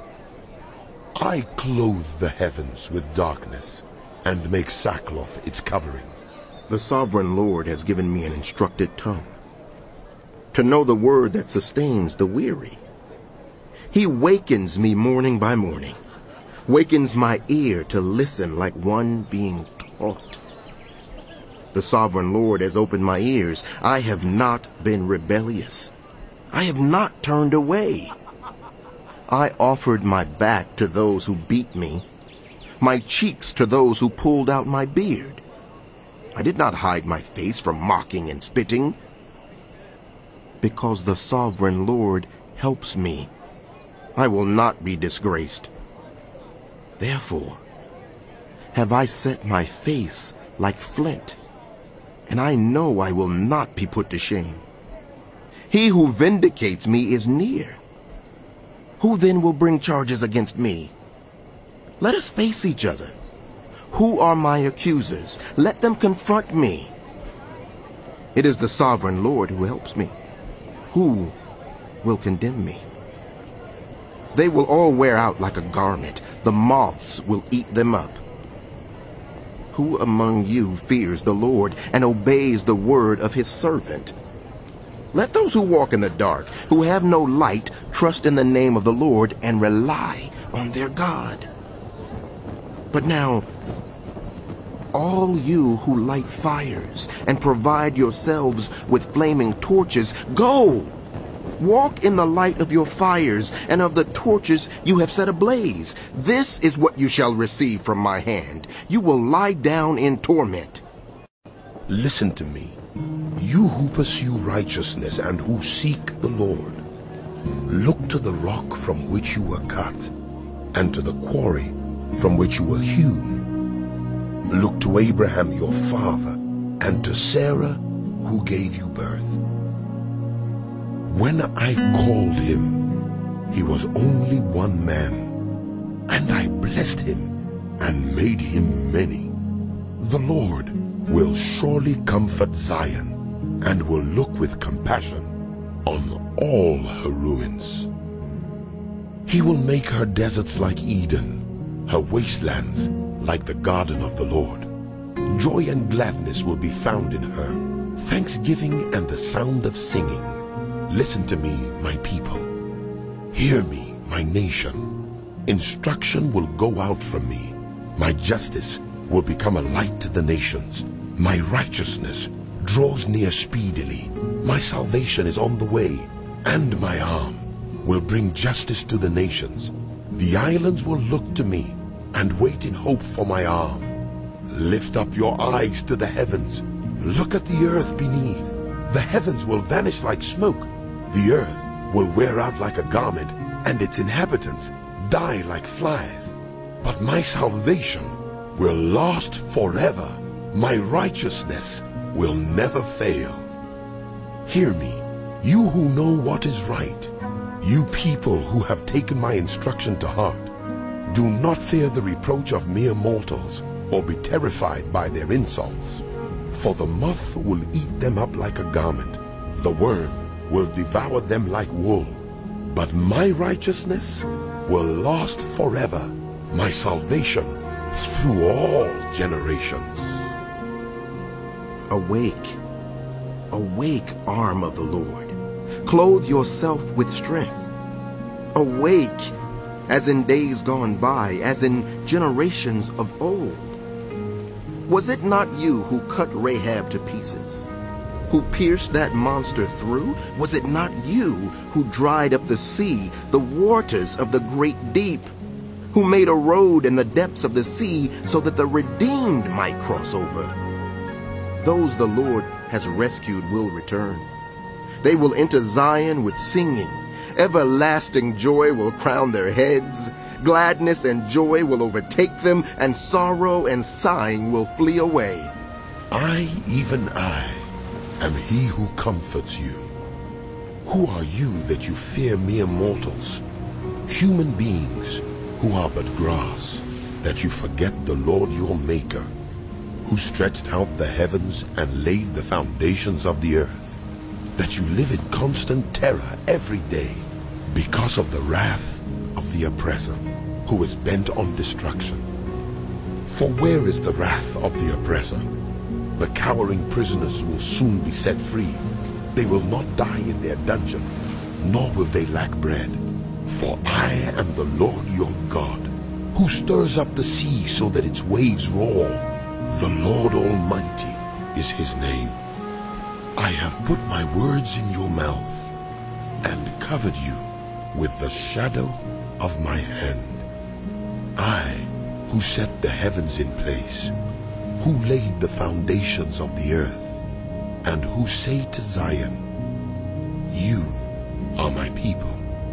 I clothe the heavens with darkness and make sackcloth its covering. The sovereign Lord has given me an instructed tongue, to know the word that sustains the weary. He wakens me morning by morning, wakens my ear to listen like one being taught. The sovereign Lord has opened my ears. I have not been rebellious. I have not turned away. I offered my back to those who beat me, my cheeks to those who pulled out my beard. I did not hide my face from mocking and spitting. Because the sovereign Lord helps me, I will not be disgraced. Therefore, have I set my face like flint, and I know I will not be put to shame. He who vindicates me is near. Who then will bring charges against me? Let us face each other. Who are my accusers? Let them confront me. It is the sovereign Lord who helps me. Who will condemn me? They will all wear out like a garment. The moths will eat them up. Who among you fears the Lord and obeys the word of his servant? Let those who walk in the dark, who have no light, trust in the name of the Lord and rely on their God. But now, all you who light fires and provide yourselves with flaming torches, go! Walk in the light of your fires and of the torches you have set ablaze. This is what you shall receive from my hand. You will lie down in torment. Listen to me, you who pursue righteousness and who seek the Lord. Look to the rock from which you were cut, and to the quarry from which you were hewn. Look to Abraham your father, and to Sarah who gave you birth. When I called him, he was only one man, and I blessed him and made him many. The Lord will surely comfort Zion, and will look with compassion on all her ruins. He will make her deserts like Eden, her wastelands like the garden of the Lord. Joy and gladness will be found in her, thanksgiving and the sound of singing. Listen to me, my people. Hear me, my nation. Instruction will go out from me. My justice will become a light to the nations. My righteousness draws near speedily. My salvation is on the way, and my arm will bring justice to the nations. The islands will look to me and wait in hope for my arm. Lift up your eyes to the heavens. Look at the earth beneath. The heavens will vanish like smoke. The earth will wear out like a garment, and its inhabitants die like flies. But my salvation will last forever. My righteousness will never fail. Hear me, you who know what is right, you people who have taken my instruction to heart. Do not fear the reproach of mere mortals, or be terrified by their insults. For the moth will eat them up like a garment, the worm will devour them like wool. But my righteousness will last forever, my salvation through all generations. Awake, awake, arm of the Lord. Clothe yourself with strength. Awake, as in days gone by, as in generations of old. Was it not you who cut Rahab to pieces, who pierced that monster through? Was it not you who dried up the sea, the waters of the great deep, who made a road in the depths of the sea so that the redeemed might cross over? Those the Lord has rescued will return. They will enter Zion with singing. Everlasting joy will crown their heads. Gladness and joy will overtake them, and sorrow and sighing will flee away. I, even I, am he who comforts you. Who are you that you fear mere mortals, human beings who are but grass, that you forget the Lord your Maker, who stretched out the heavens and laid the foundations of the earth, that you live in constant terror every day because of the wrath of the oppressor, who is bent on destruction. For where is the wrath of the oppressor? The cowering prisoners will soon be set free. They will not die in their dungeon, nor will they lack bread. For I am the Lord your God, who stirs up the sea so that its waves roar. The Lord Almighty is his name. I have put my words in your mouth and covered you with the shadow of my hand. I, who set the heavens in place, who laid the foundations of the earth, and who say to Zion, you are my people.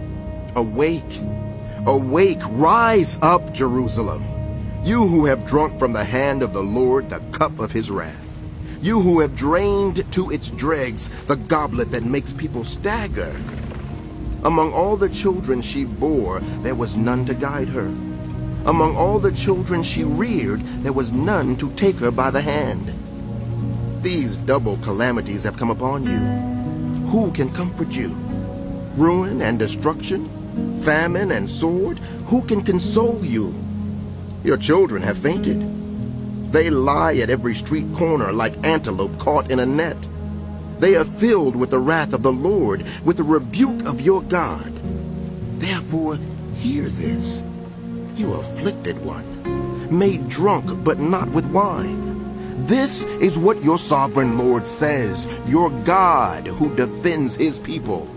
Awake, awake, rise up, Jerusalem, you who have drunk from the hand of the Lord the cup of his wrath, you who have drained to its dregs the goblet that makes people stagger. Among all the children she bore, there was none to guide her. Among all the children she reared, there was none to take her by the hand. These double calamities have come upon you. Who can comfort you? Ruin and destruction, famine and sword, who can console you? Your children have fainted. They lie at every street corner like antelope caught in a net. They are filled with the wrath of the Lord, with the rebuke of your God. Therefore, hear this, you afflicted one, made drunk but not with wine. This is what your sovereign Lord says, your God who defends his people.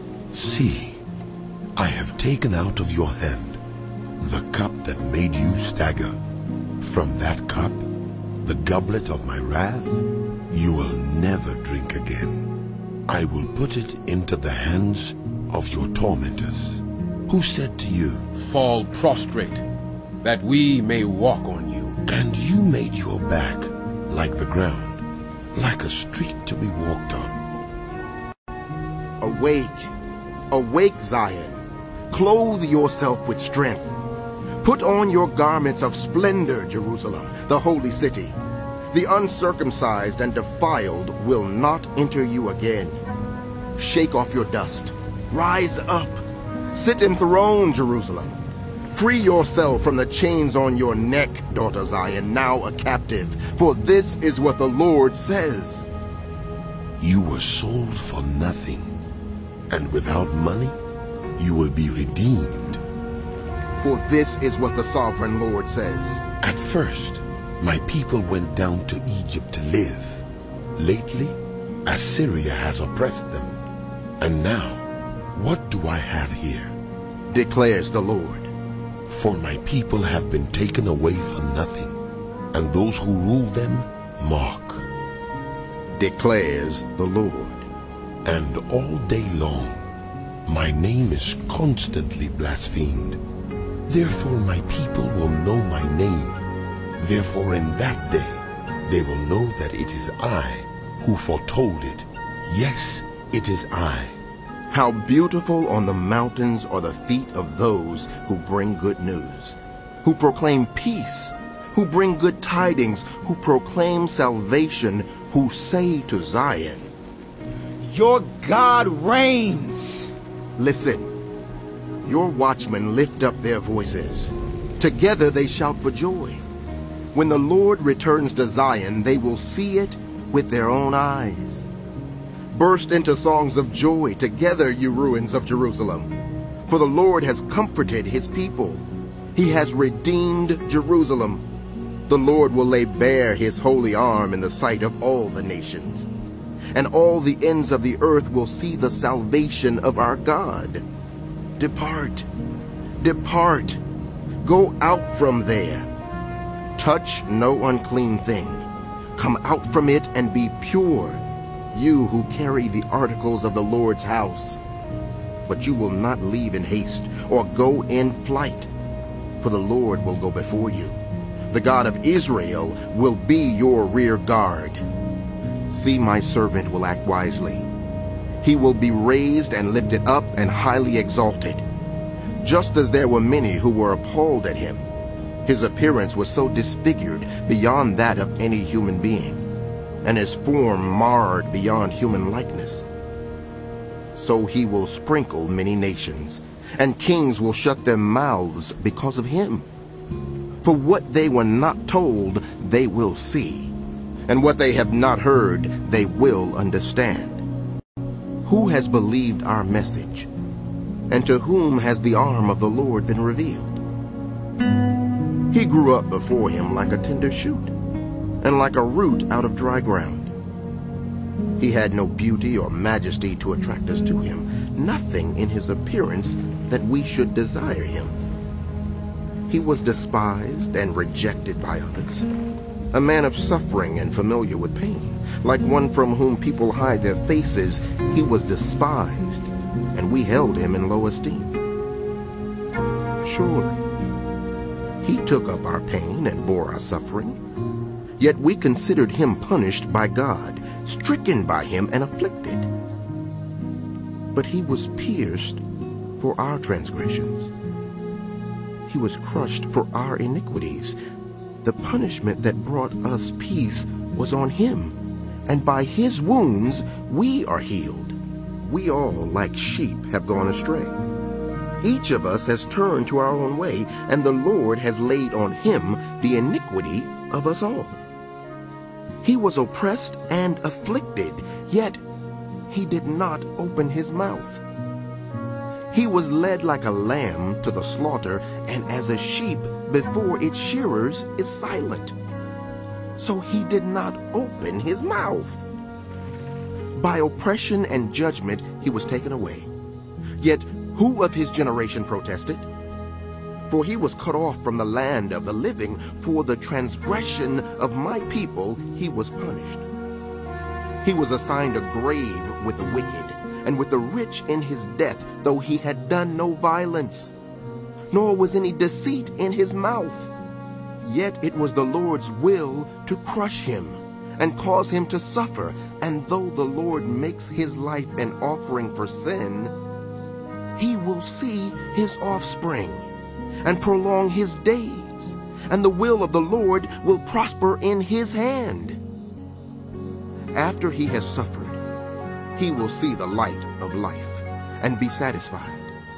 See, I have taken out of your hand the cup that made you stagger. From that cup, the goblet of my wrath, you will never drink again. I will put it into the hands of your tormentors, who said to you, fall prostrate, that we may walk on you. And you made your back like the ground, like a street to be walked on. Awake, awake, Zion. Clothe yourself with strength. Put on your garments of splendor, Jerusalem, the holy city. The uncircumcised and defiled will not enter you again. Shake off your dust. Rise up. Sit enthroned, Jerusalem. Free yourself from the chains on your neck, daughter Zion, now a captive. For this is what the Lord says. You were sold for nothing, and without money you will be redeemed. For this is what the sovereign Lord says. At first, my people went down to Egypt to live. Lately, Assyria has oppressed them. And now, what do I have here? Declares the Lord. For my people have been taken away for nothing, and those who rule them mock. Declares the Lord. And all day long, my name is constantly blasphemed. Therefore my people will know my name, Therefore in that day they will know that it is I who foretold it. Yes, it is I. How beautiful on the mountains are the feet of those who bring good news, who proclaim peace, who bring good tidings, who proclaim salvation, who say to Zion, Your God reigns. Listen, your watchmen lift up their voices. Together they shout for joy. When the Lord returns to Zion, they will see it with their own eyes. Burst into songs of joy together, you ruins of Jerusalem. For the Lord has comforted his people. He has redeemed Jerusalem. The Lord will lay bare his holy arm in the sight of all the nations. And all the ends of the earth will see the salvation of our God. Depart, depart, go out from there. Touch no unclean thing. Come out from it and be pure, you who carry the articles of the Lord's house. But you will not leave in haste or go in flight, for the Lord will go before you. The God of Israel will be your rear guard. See, my servant will act wisely. He will be raised and lifted up and highly exalted. Just as there were many who were appalled at him, his appearance was so disfigured beyond that of any human being, and his form marred beyond human likeness. So he will sprinkle many nations, and kings will shut their mouths because of him. For what they were not told, they will see, and what they have not heard, they will understand. Who has believed our message? And to whom has the arm of the Lord been revealed? He grew up before him like a tender shoot, and like a root out of dry ground. He had no beauty or majesty to attract us to him, nothing in his appearance that we should desire him. He was despised and rejected by others, a man of suffering and familiar with pain. Like one from whom people hide their faces, he was despised, and we held him in low esteem. Surely, he took up our pain and bore our suffering. Yet we considered him punished by God, stricken by him and afflicted. But he was pierced for our transgressions. He was crushed for our iniquities. The punishment that brought us peace was on him, and by his wounds we are healed. We all, like sheep, have gone astray. Each of us has turned to our own way, and the Lord has laid on him the iniquity of us all. He was oppressed and afflicted, yet he did not open his mouth. He was led like a lamb to the slaughter, and as a sheep before its shearers is silent, so he did not open his mouth. By oppression and judgment he was taken away. Yet who of his generation protested? For he was cut off from the land of the living. For the transgression of my people he was punished. He was assigned a grave with the wicked, and with the rich in his death, though he had done no violence, nor was any deceit in his mouth. Yet it was the Lord's will to crush him and cause him to suffer. And though the Lord makes his life an offering for sin, he will see his offspring and prolong his days, and the will of the Lord will prosper in his hand. After he has suffered, he will see the light of life and be satisfied.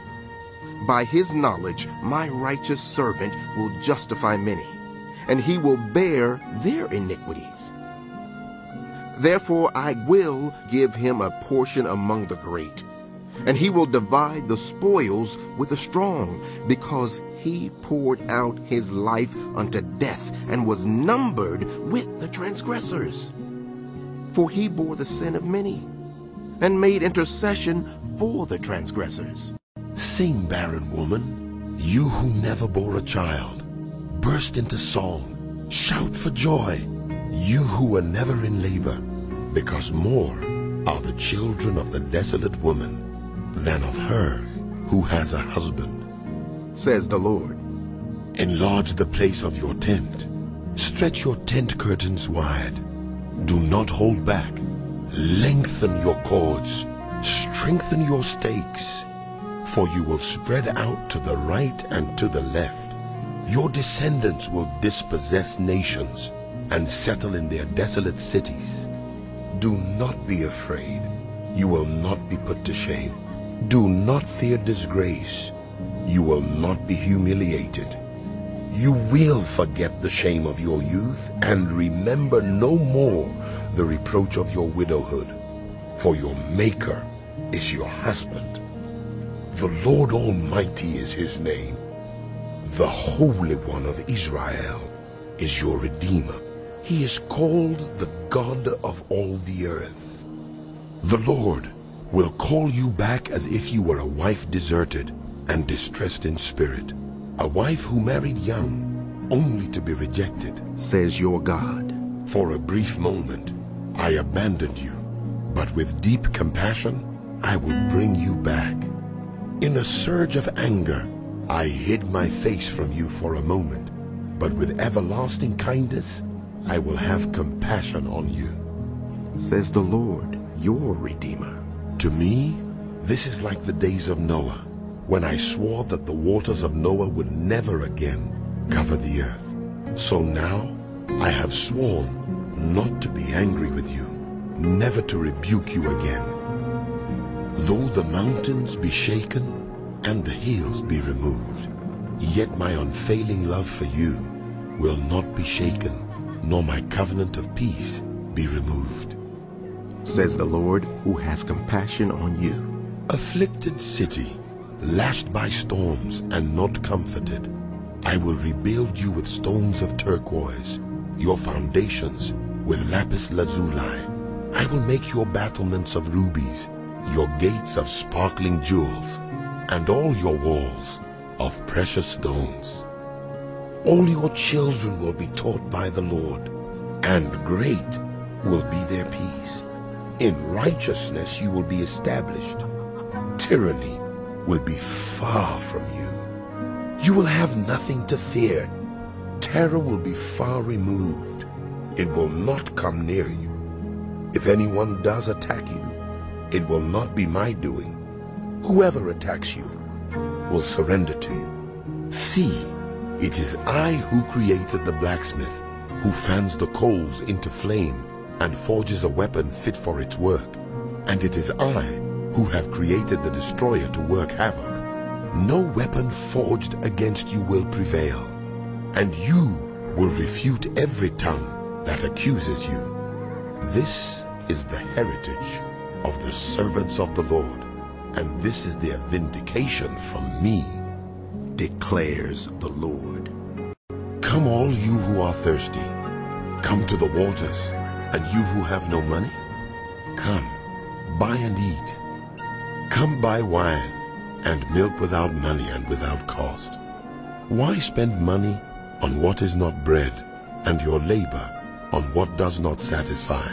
By his knowledge, my righteous servant will justify many, and he will bear their iniquities. Therefore I will give him a portion among the great, and he will divide the spoils with the strong, because he poured out his life unto death and was numbered with the transgressors. For he bore the sin of many and made intercession for the transgressors. Sing, barren woman, you who never bore a child. Burst into song, shout for joy, you who were never in labor, because more are the children of the desolate woman than of her who has a husband, says the Lord. Enlarge the place of your tent, Stretch your tent curtains wide. Do not hold back. Lengthen your cords. Strengthen your stakes. For you will spread out to the right and to the left. Your descendants will dispossess nations and settle in their desolate cities. Do not be afraid. You will not be put to shame. Do not fear disgrace. You will not be humiliated. You will forget the shame of your youth and remember no more the reproach of your widowhood. For your Maker is your husband. The Lord Almighty is his name. The Holy One of Israel is your Redeemer. He is called the God of all the earth. The Lord will call you back as if you were a wife deserted and distressed in spirit, a wife who married young, only to be rejected, says your God. For a brief moment I abandoned you, but with deep compassion I will bring you back. In a surge of anger I hid my face from you for a moment, but with everlasting kindness I will have compassion on you, says the Lord, your Redeemer. To me, this is like the days of Noah, when I swore that the waters of Noah would never again cover the earth. So now I have sworn not to be angry with you, never to rebuke you again. Though the mountains be shaken and the hills be removed, yet my unfailing love for you will not be shaken, nor my covenant of peace be removed, says the Lord who has compassion on you. Afflicted city, lashed by storms and not comforted, I will rebuild you with stones of turquoise, your foundations with lapis lazuli. I will make your battlements of rubies, your gates of sparkling jewels, and all your walls of precious stones. All your children will be taught by the Lord, and great will be their peace. In righteousness you will be established. Tyranny will be far from you. You will have nothing to fear. Terror will be far removed. It will not come near you. If anyone does attack you, it will not be my doing. Whoever attacks you will surrender to you. See, it is I who created the blacksmith, who fans the coals into flame and forges a weapon fit for its work. And it is I who have created the destroyer to work havoc. No weapon forged against you will prevail, and you will refute every tongue that accuses you. This is the heritage of the servants of the Lord, and this is their vindication from me, declares the Lord. Come all you who are thirsty, come to the waters, and you who have no money, come, buy and eat. Come buy wine and milk without money and without cost. Why spend money on what is not bread, and your labor on what does not satisfy?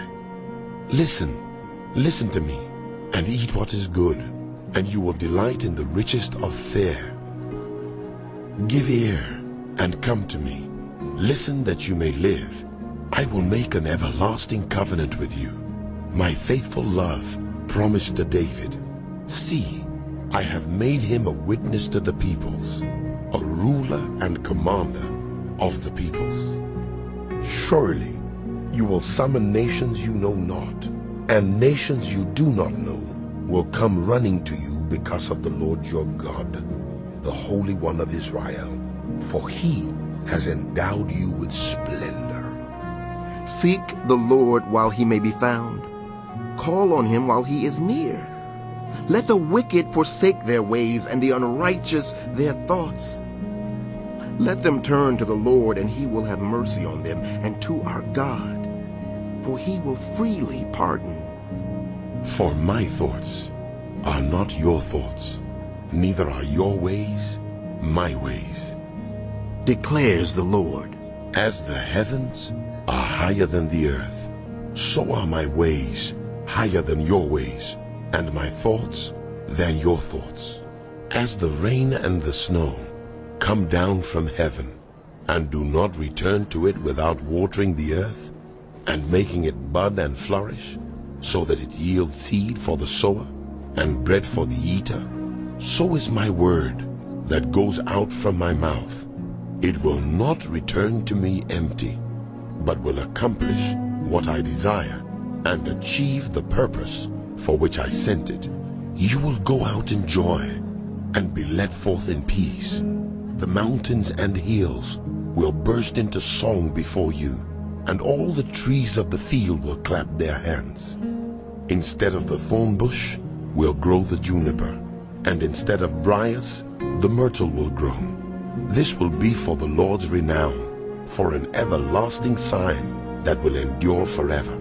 Listen to me, and eat what is good, and you will delight in the richest of fare. Give ear, and come to me. Listen that you may live. I will make an everlasting covenant with you, my faithful love promised to David. See, I have made him a witness to the peoples, a ruler and commander of the peoples. Surely you will summon nations you know not, and nations you do not know will come running to you because of the Lord your God, the Holy One of Israel, for he has endowed you with splendor. Seek the Lord while he may be found. Call on him while he is near. Let the wicked forsake their ways, and the unrighteous their thoughts. Let them turn to the Lord, and he will have mercy on them, and to our God, for he will freely pardon. For my thoughts are not your thoughts, neither are your ways my ways, declares the Lord. As the heavens are higher than the earth, so are my ways higher than your ways, and my thoughts than your thoughts. As the rain and the snow come down from heaven, and do not return to it without watering the earth and making it bud and flourish, so that it yields seed for the sower and bread for the eater, so is my word that goes out from my mouth. It will not return to me empty, but will accomplish what I desire and achieve the purpose for which I sent it. You will go out in joy and be led forth in peace. The mountains and hills will burst into song before you, and all the trees of the field will clap their hands. Instead of the thorn bush will grow the juniper, and instead of briars, the myrtle will grow. This will be for the Lord's renown, for an everlasting sign that will endure forever.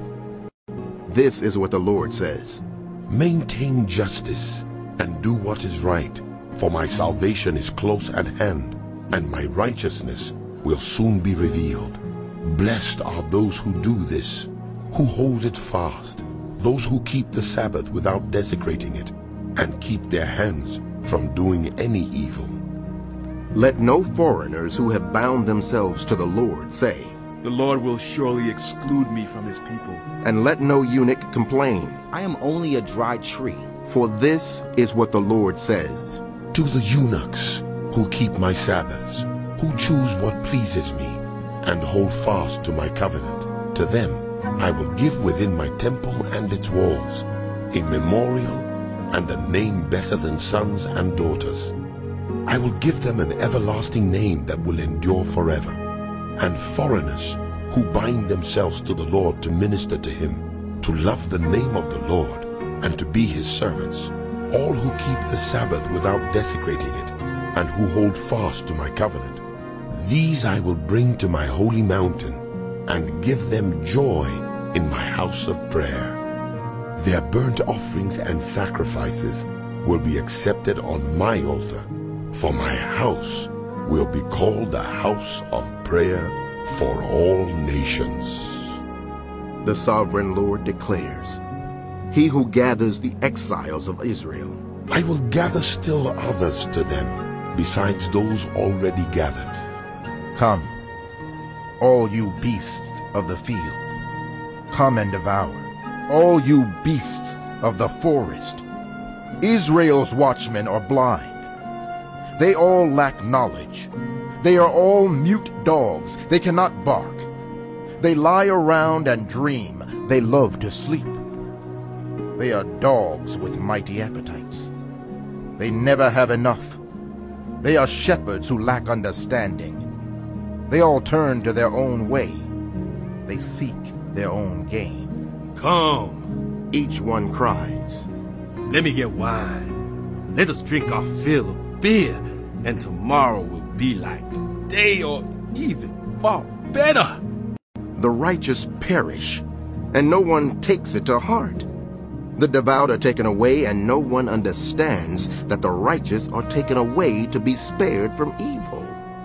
This is what the Lord says. Maintain justice and do what is right, for my salvation is close at hand, and my righteousness will soon be revealed. Blessed are those who do this, who hold it fast, those who keep the Sabbath without desecrating it, and keep their hands from doing any evil. Let no foreigners who have bound themselves to the Lord say, The Lord will surely exclude me from his people. And let no eunuch complain, I am only a dry tree. For this is what the Lord says. To the eunuchs who keep my Sabbaths, who choose what pleases me, and hold fast to my covenant, to them I will give within my temple and its walls a memorial and a name better than sons and daughters. I will give them an everlasting name that will endure forever. And foreigners who bind themselves to the Lord to minister to him, to love the name of the Lord, and to be his servants, all who keep the Sabbath without desecrating it, and who hold fast to my covenant, these I will bring to my holy mountain, and give them joy in my house of prayer. Their burnt offerings and sacrifices will be accepted on my altar, for my house will be called the house of prayer for all nations. The sovereign Lord declares, He who gathers the exiles of Israel. I will gather still others to them, besides those already gathered. Come, all you beasts of the field, come and devour, all you beasts of the forest. Israel's watchmen are blind. They all lack knowledge. They are all mute dogs. They cannot bark. They lie around and dream. They love to sleep. They are dogs with mighty appetites. They never have enough. They are shepherds who lack understanding. They all turn to their own way. They seek their own gain. Come, each one cries, let me get wine. Let us drink our fill of beer, and tomorrow will be like today, or even far better. The righteous perish, and no one takes it to heart. The devout are taken away, and no one understands that the righteous are taken away to be spared from evil.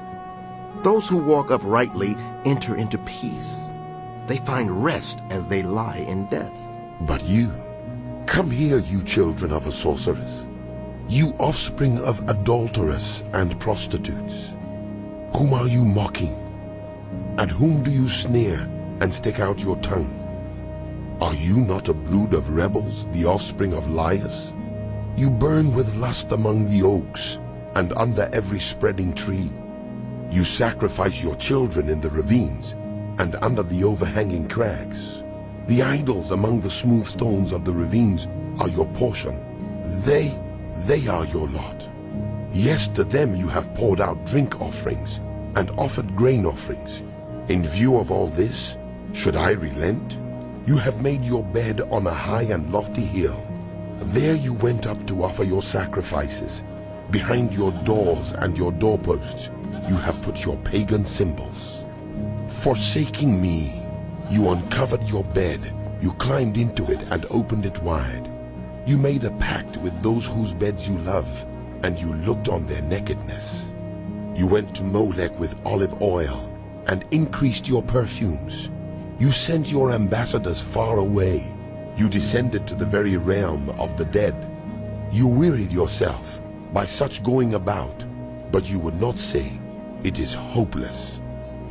Those who walk uprightly enter into peace. They find rest as they lie in death. But you, come here, you children of a sorceress, you offspring of adulterers and prostitutes. Whom are you mocking? At whom do you sneer and stick out your tongue? Are you not a brood of rebels, the offspring of liars? You burn with lust among the oaks and under every spreading tree. You sacrifice your children in the ravines and under the overhanging crags. The idols among the smooth stones of the ravines are your portion. They are your lot. Yes, to them you have poured out drink offerings and offered grain offerings. In view of all this, should I relent? You have made your bed on a high and lofty hill. There you went up to offer your sacrifices. Behind your doors and your doorposts, you have put your pagan symbols. Forsaking me, you uncovered your bed, you climbed into it and opened it wide. You made a pact with those whose beds you love, and you looked on their nakedness. You went to Molech with olive oil and increased your perfumes. You sent your ambassadors far away. You descended to the very realm of the dead. You wearied yourself by such going about, but you would not say, "It is hopeless."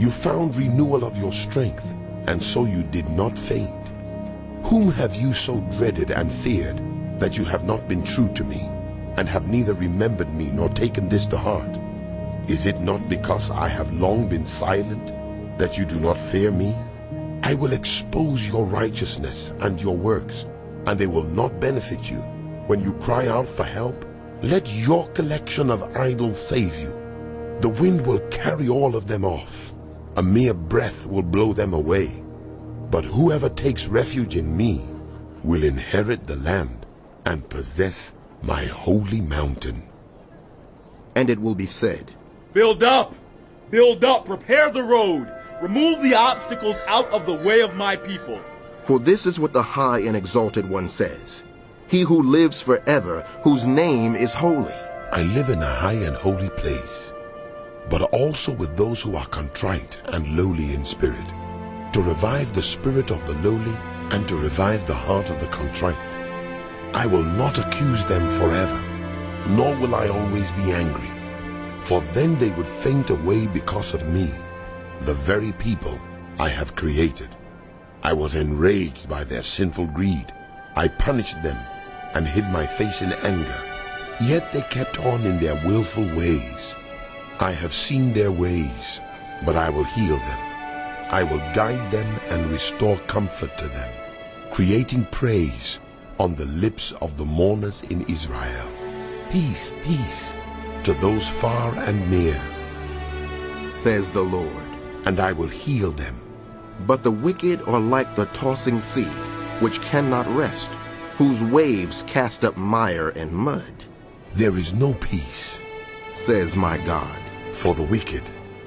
You found renewal of your strength, and so you did not faint. Whom have you so dreaded and feared that you have not been true to me, and have neither remembered me nor taken this to heart? Is it not because I have long been silent that you do not fear me? I will expose your righteousness and your works, and they will not benefit you. When you cry out for help, let your collection of idols save you. The wind will carry all of them off. A mere breath will blow them away. But whoever takes refuge in me will inherit the land and possess my holy mountain. And it will be said, Build up! Build up! Prepare the road! Remove the obstacles out of the way of my people. For this is what the high and exalted one says, He who lives forever, whose name is holy. I live in a high and holy place, but also with those who are contrite and lowly in spirit, to revive the spirit of the lowly and to revive the heart of the contrite. I will not accuse them forever, nor will I always be angry, for then they would faint away because of me, the very people I have created. I was enraged by their sinful greed. I punished them and hid my face in anger. Yet they kept on in their willful ways. I have seen their ways, but I will heal them. I will guide them and restore comfort to them, creating praise on the lips of the mourners in Israel. Peace, peace to those far and near, says the Lord. And I will heal them. But the wicked are like the tossing sea, which cannot rest, whose waves cast up mire and mud. There is no peace, says my God, for the wicked.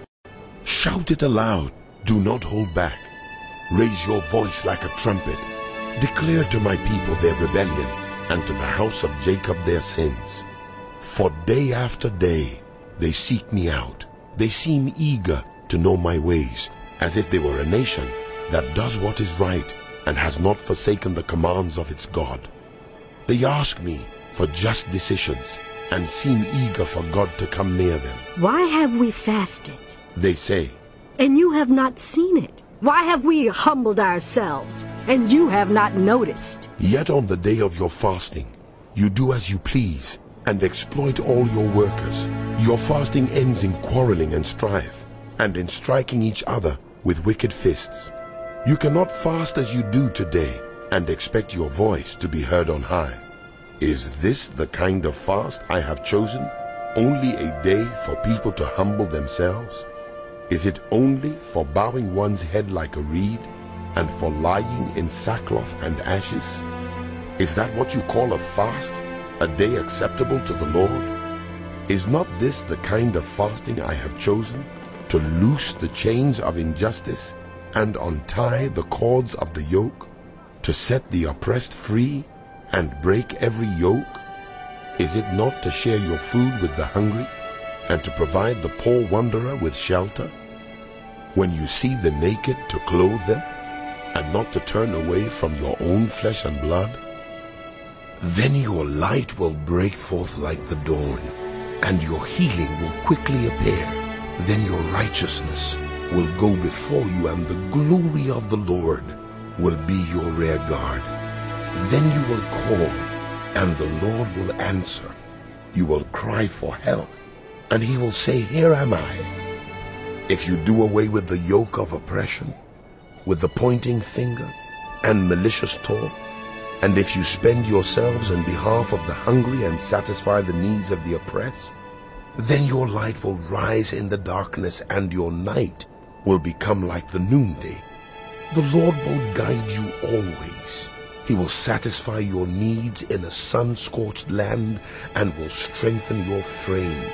Shout it aloud, do not hold back. Raise your voice like a trumpet. Declare to my people their rebellion, and to the house of Jacob their sins. For day after day they seek me out. They seem eager to know my ways, as if they were a nation that does what is right and has not forsaken the commands of its God. They ask me for just decisions and seem eager for God to come near them. Why have we fasted? They say, and you have not seen it. Why have we humbled ourselves, and you have not noticed? Yet on the day of your fasting, you do as you please and exploit all your workers. Your fasting ends in quarreling and strife, and in striking each other with wicked fists. You cannot fast as you do today and expect your voice to be heard on high. Is this the kind of fast I have chosen? Only a day for people to humble themselves? Is it only for bowing one's head like a reed and for lying in sackcloth and ashes? Is that what you call a fast, a day acceptable to the Lord? Is not this the kind of fasting I have chosen? To loose the chains of injustice and untie the cords of the yoke, to set the oppressed free and break every yoke? Is it not to share your food with the hungry and to provide the poor wanderer with shelter? When you see the naked, to clothe them, and not to turn away from your own flesh and blood? Then your light will break forth like the dawn, and your healing will quickly appear. Then your righteousness will go before you, and the glory of the Lord will be your rear guard. Then you will call, and the Lord will answer. You will cry for help, and he will say, Here am I. If you do away with the yoke of oppression, with the pointing finger and malicious talk, and if you spend yourselves in behalf of the hungry and satisfy the needs of the oppressed, then your light will rise in the darkness, and your night will become like the noonday. The Lord will guide you always. He will satisfy your needs in a sun-scorched land and will strengthen your frame.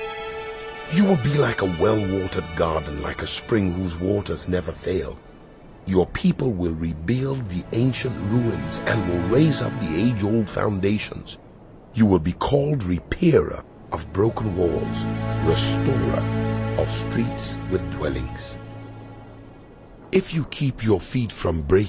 You will be like a well-watered garden, like a spring whose waters never fail. Your people will rebuild the ancient ruins and will raise up the age-old foundations. You will be called repairer of broken walls, restorer of streets with dwellings. If you keep your feet from breaking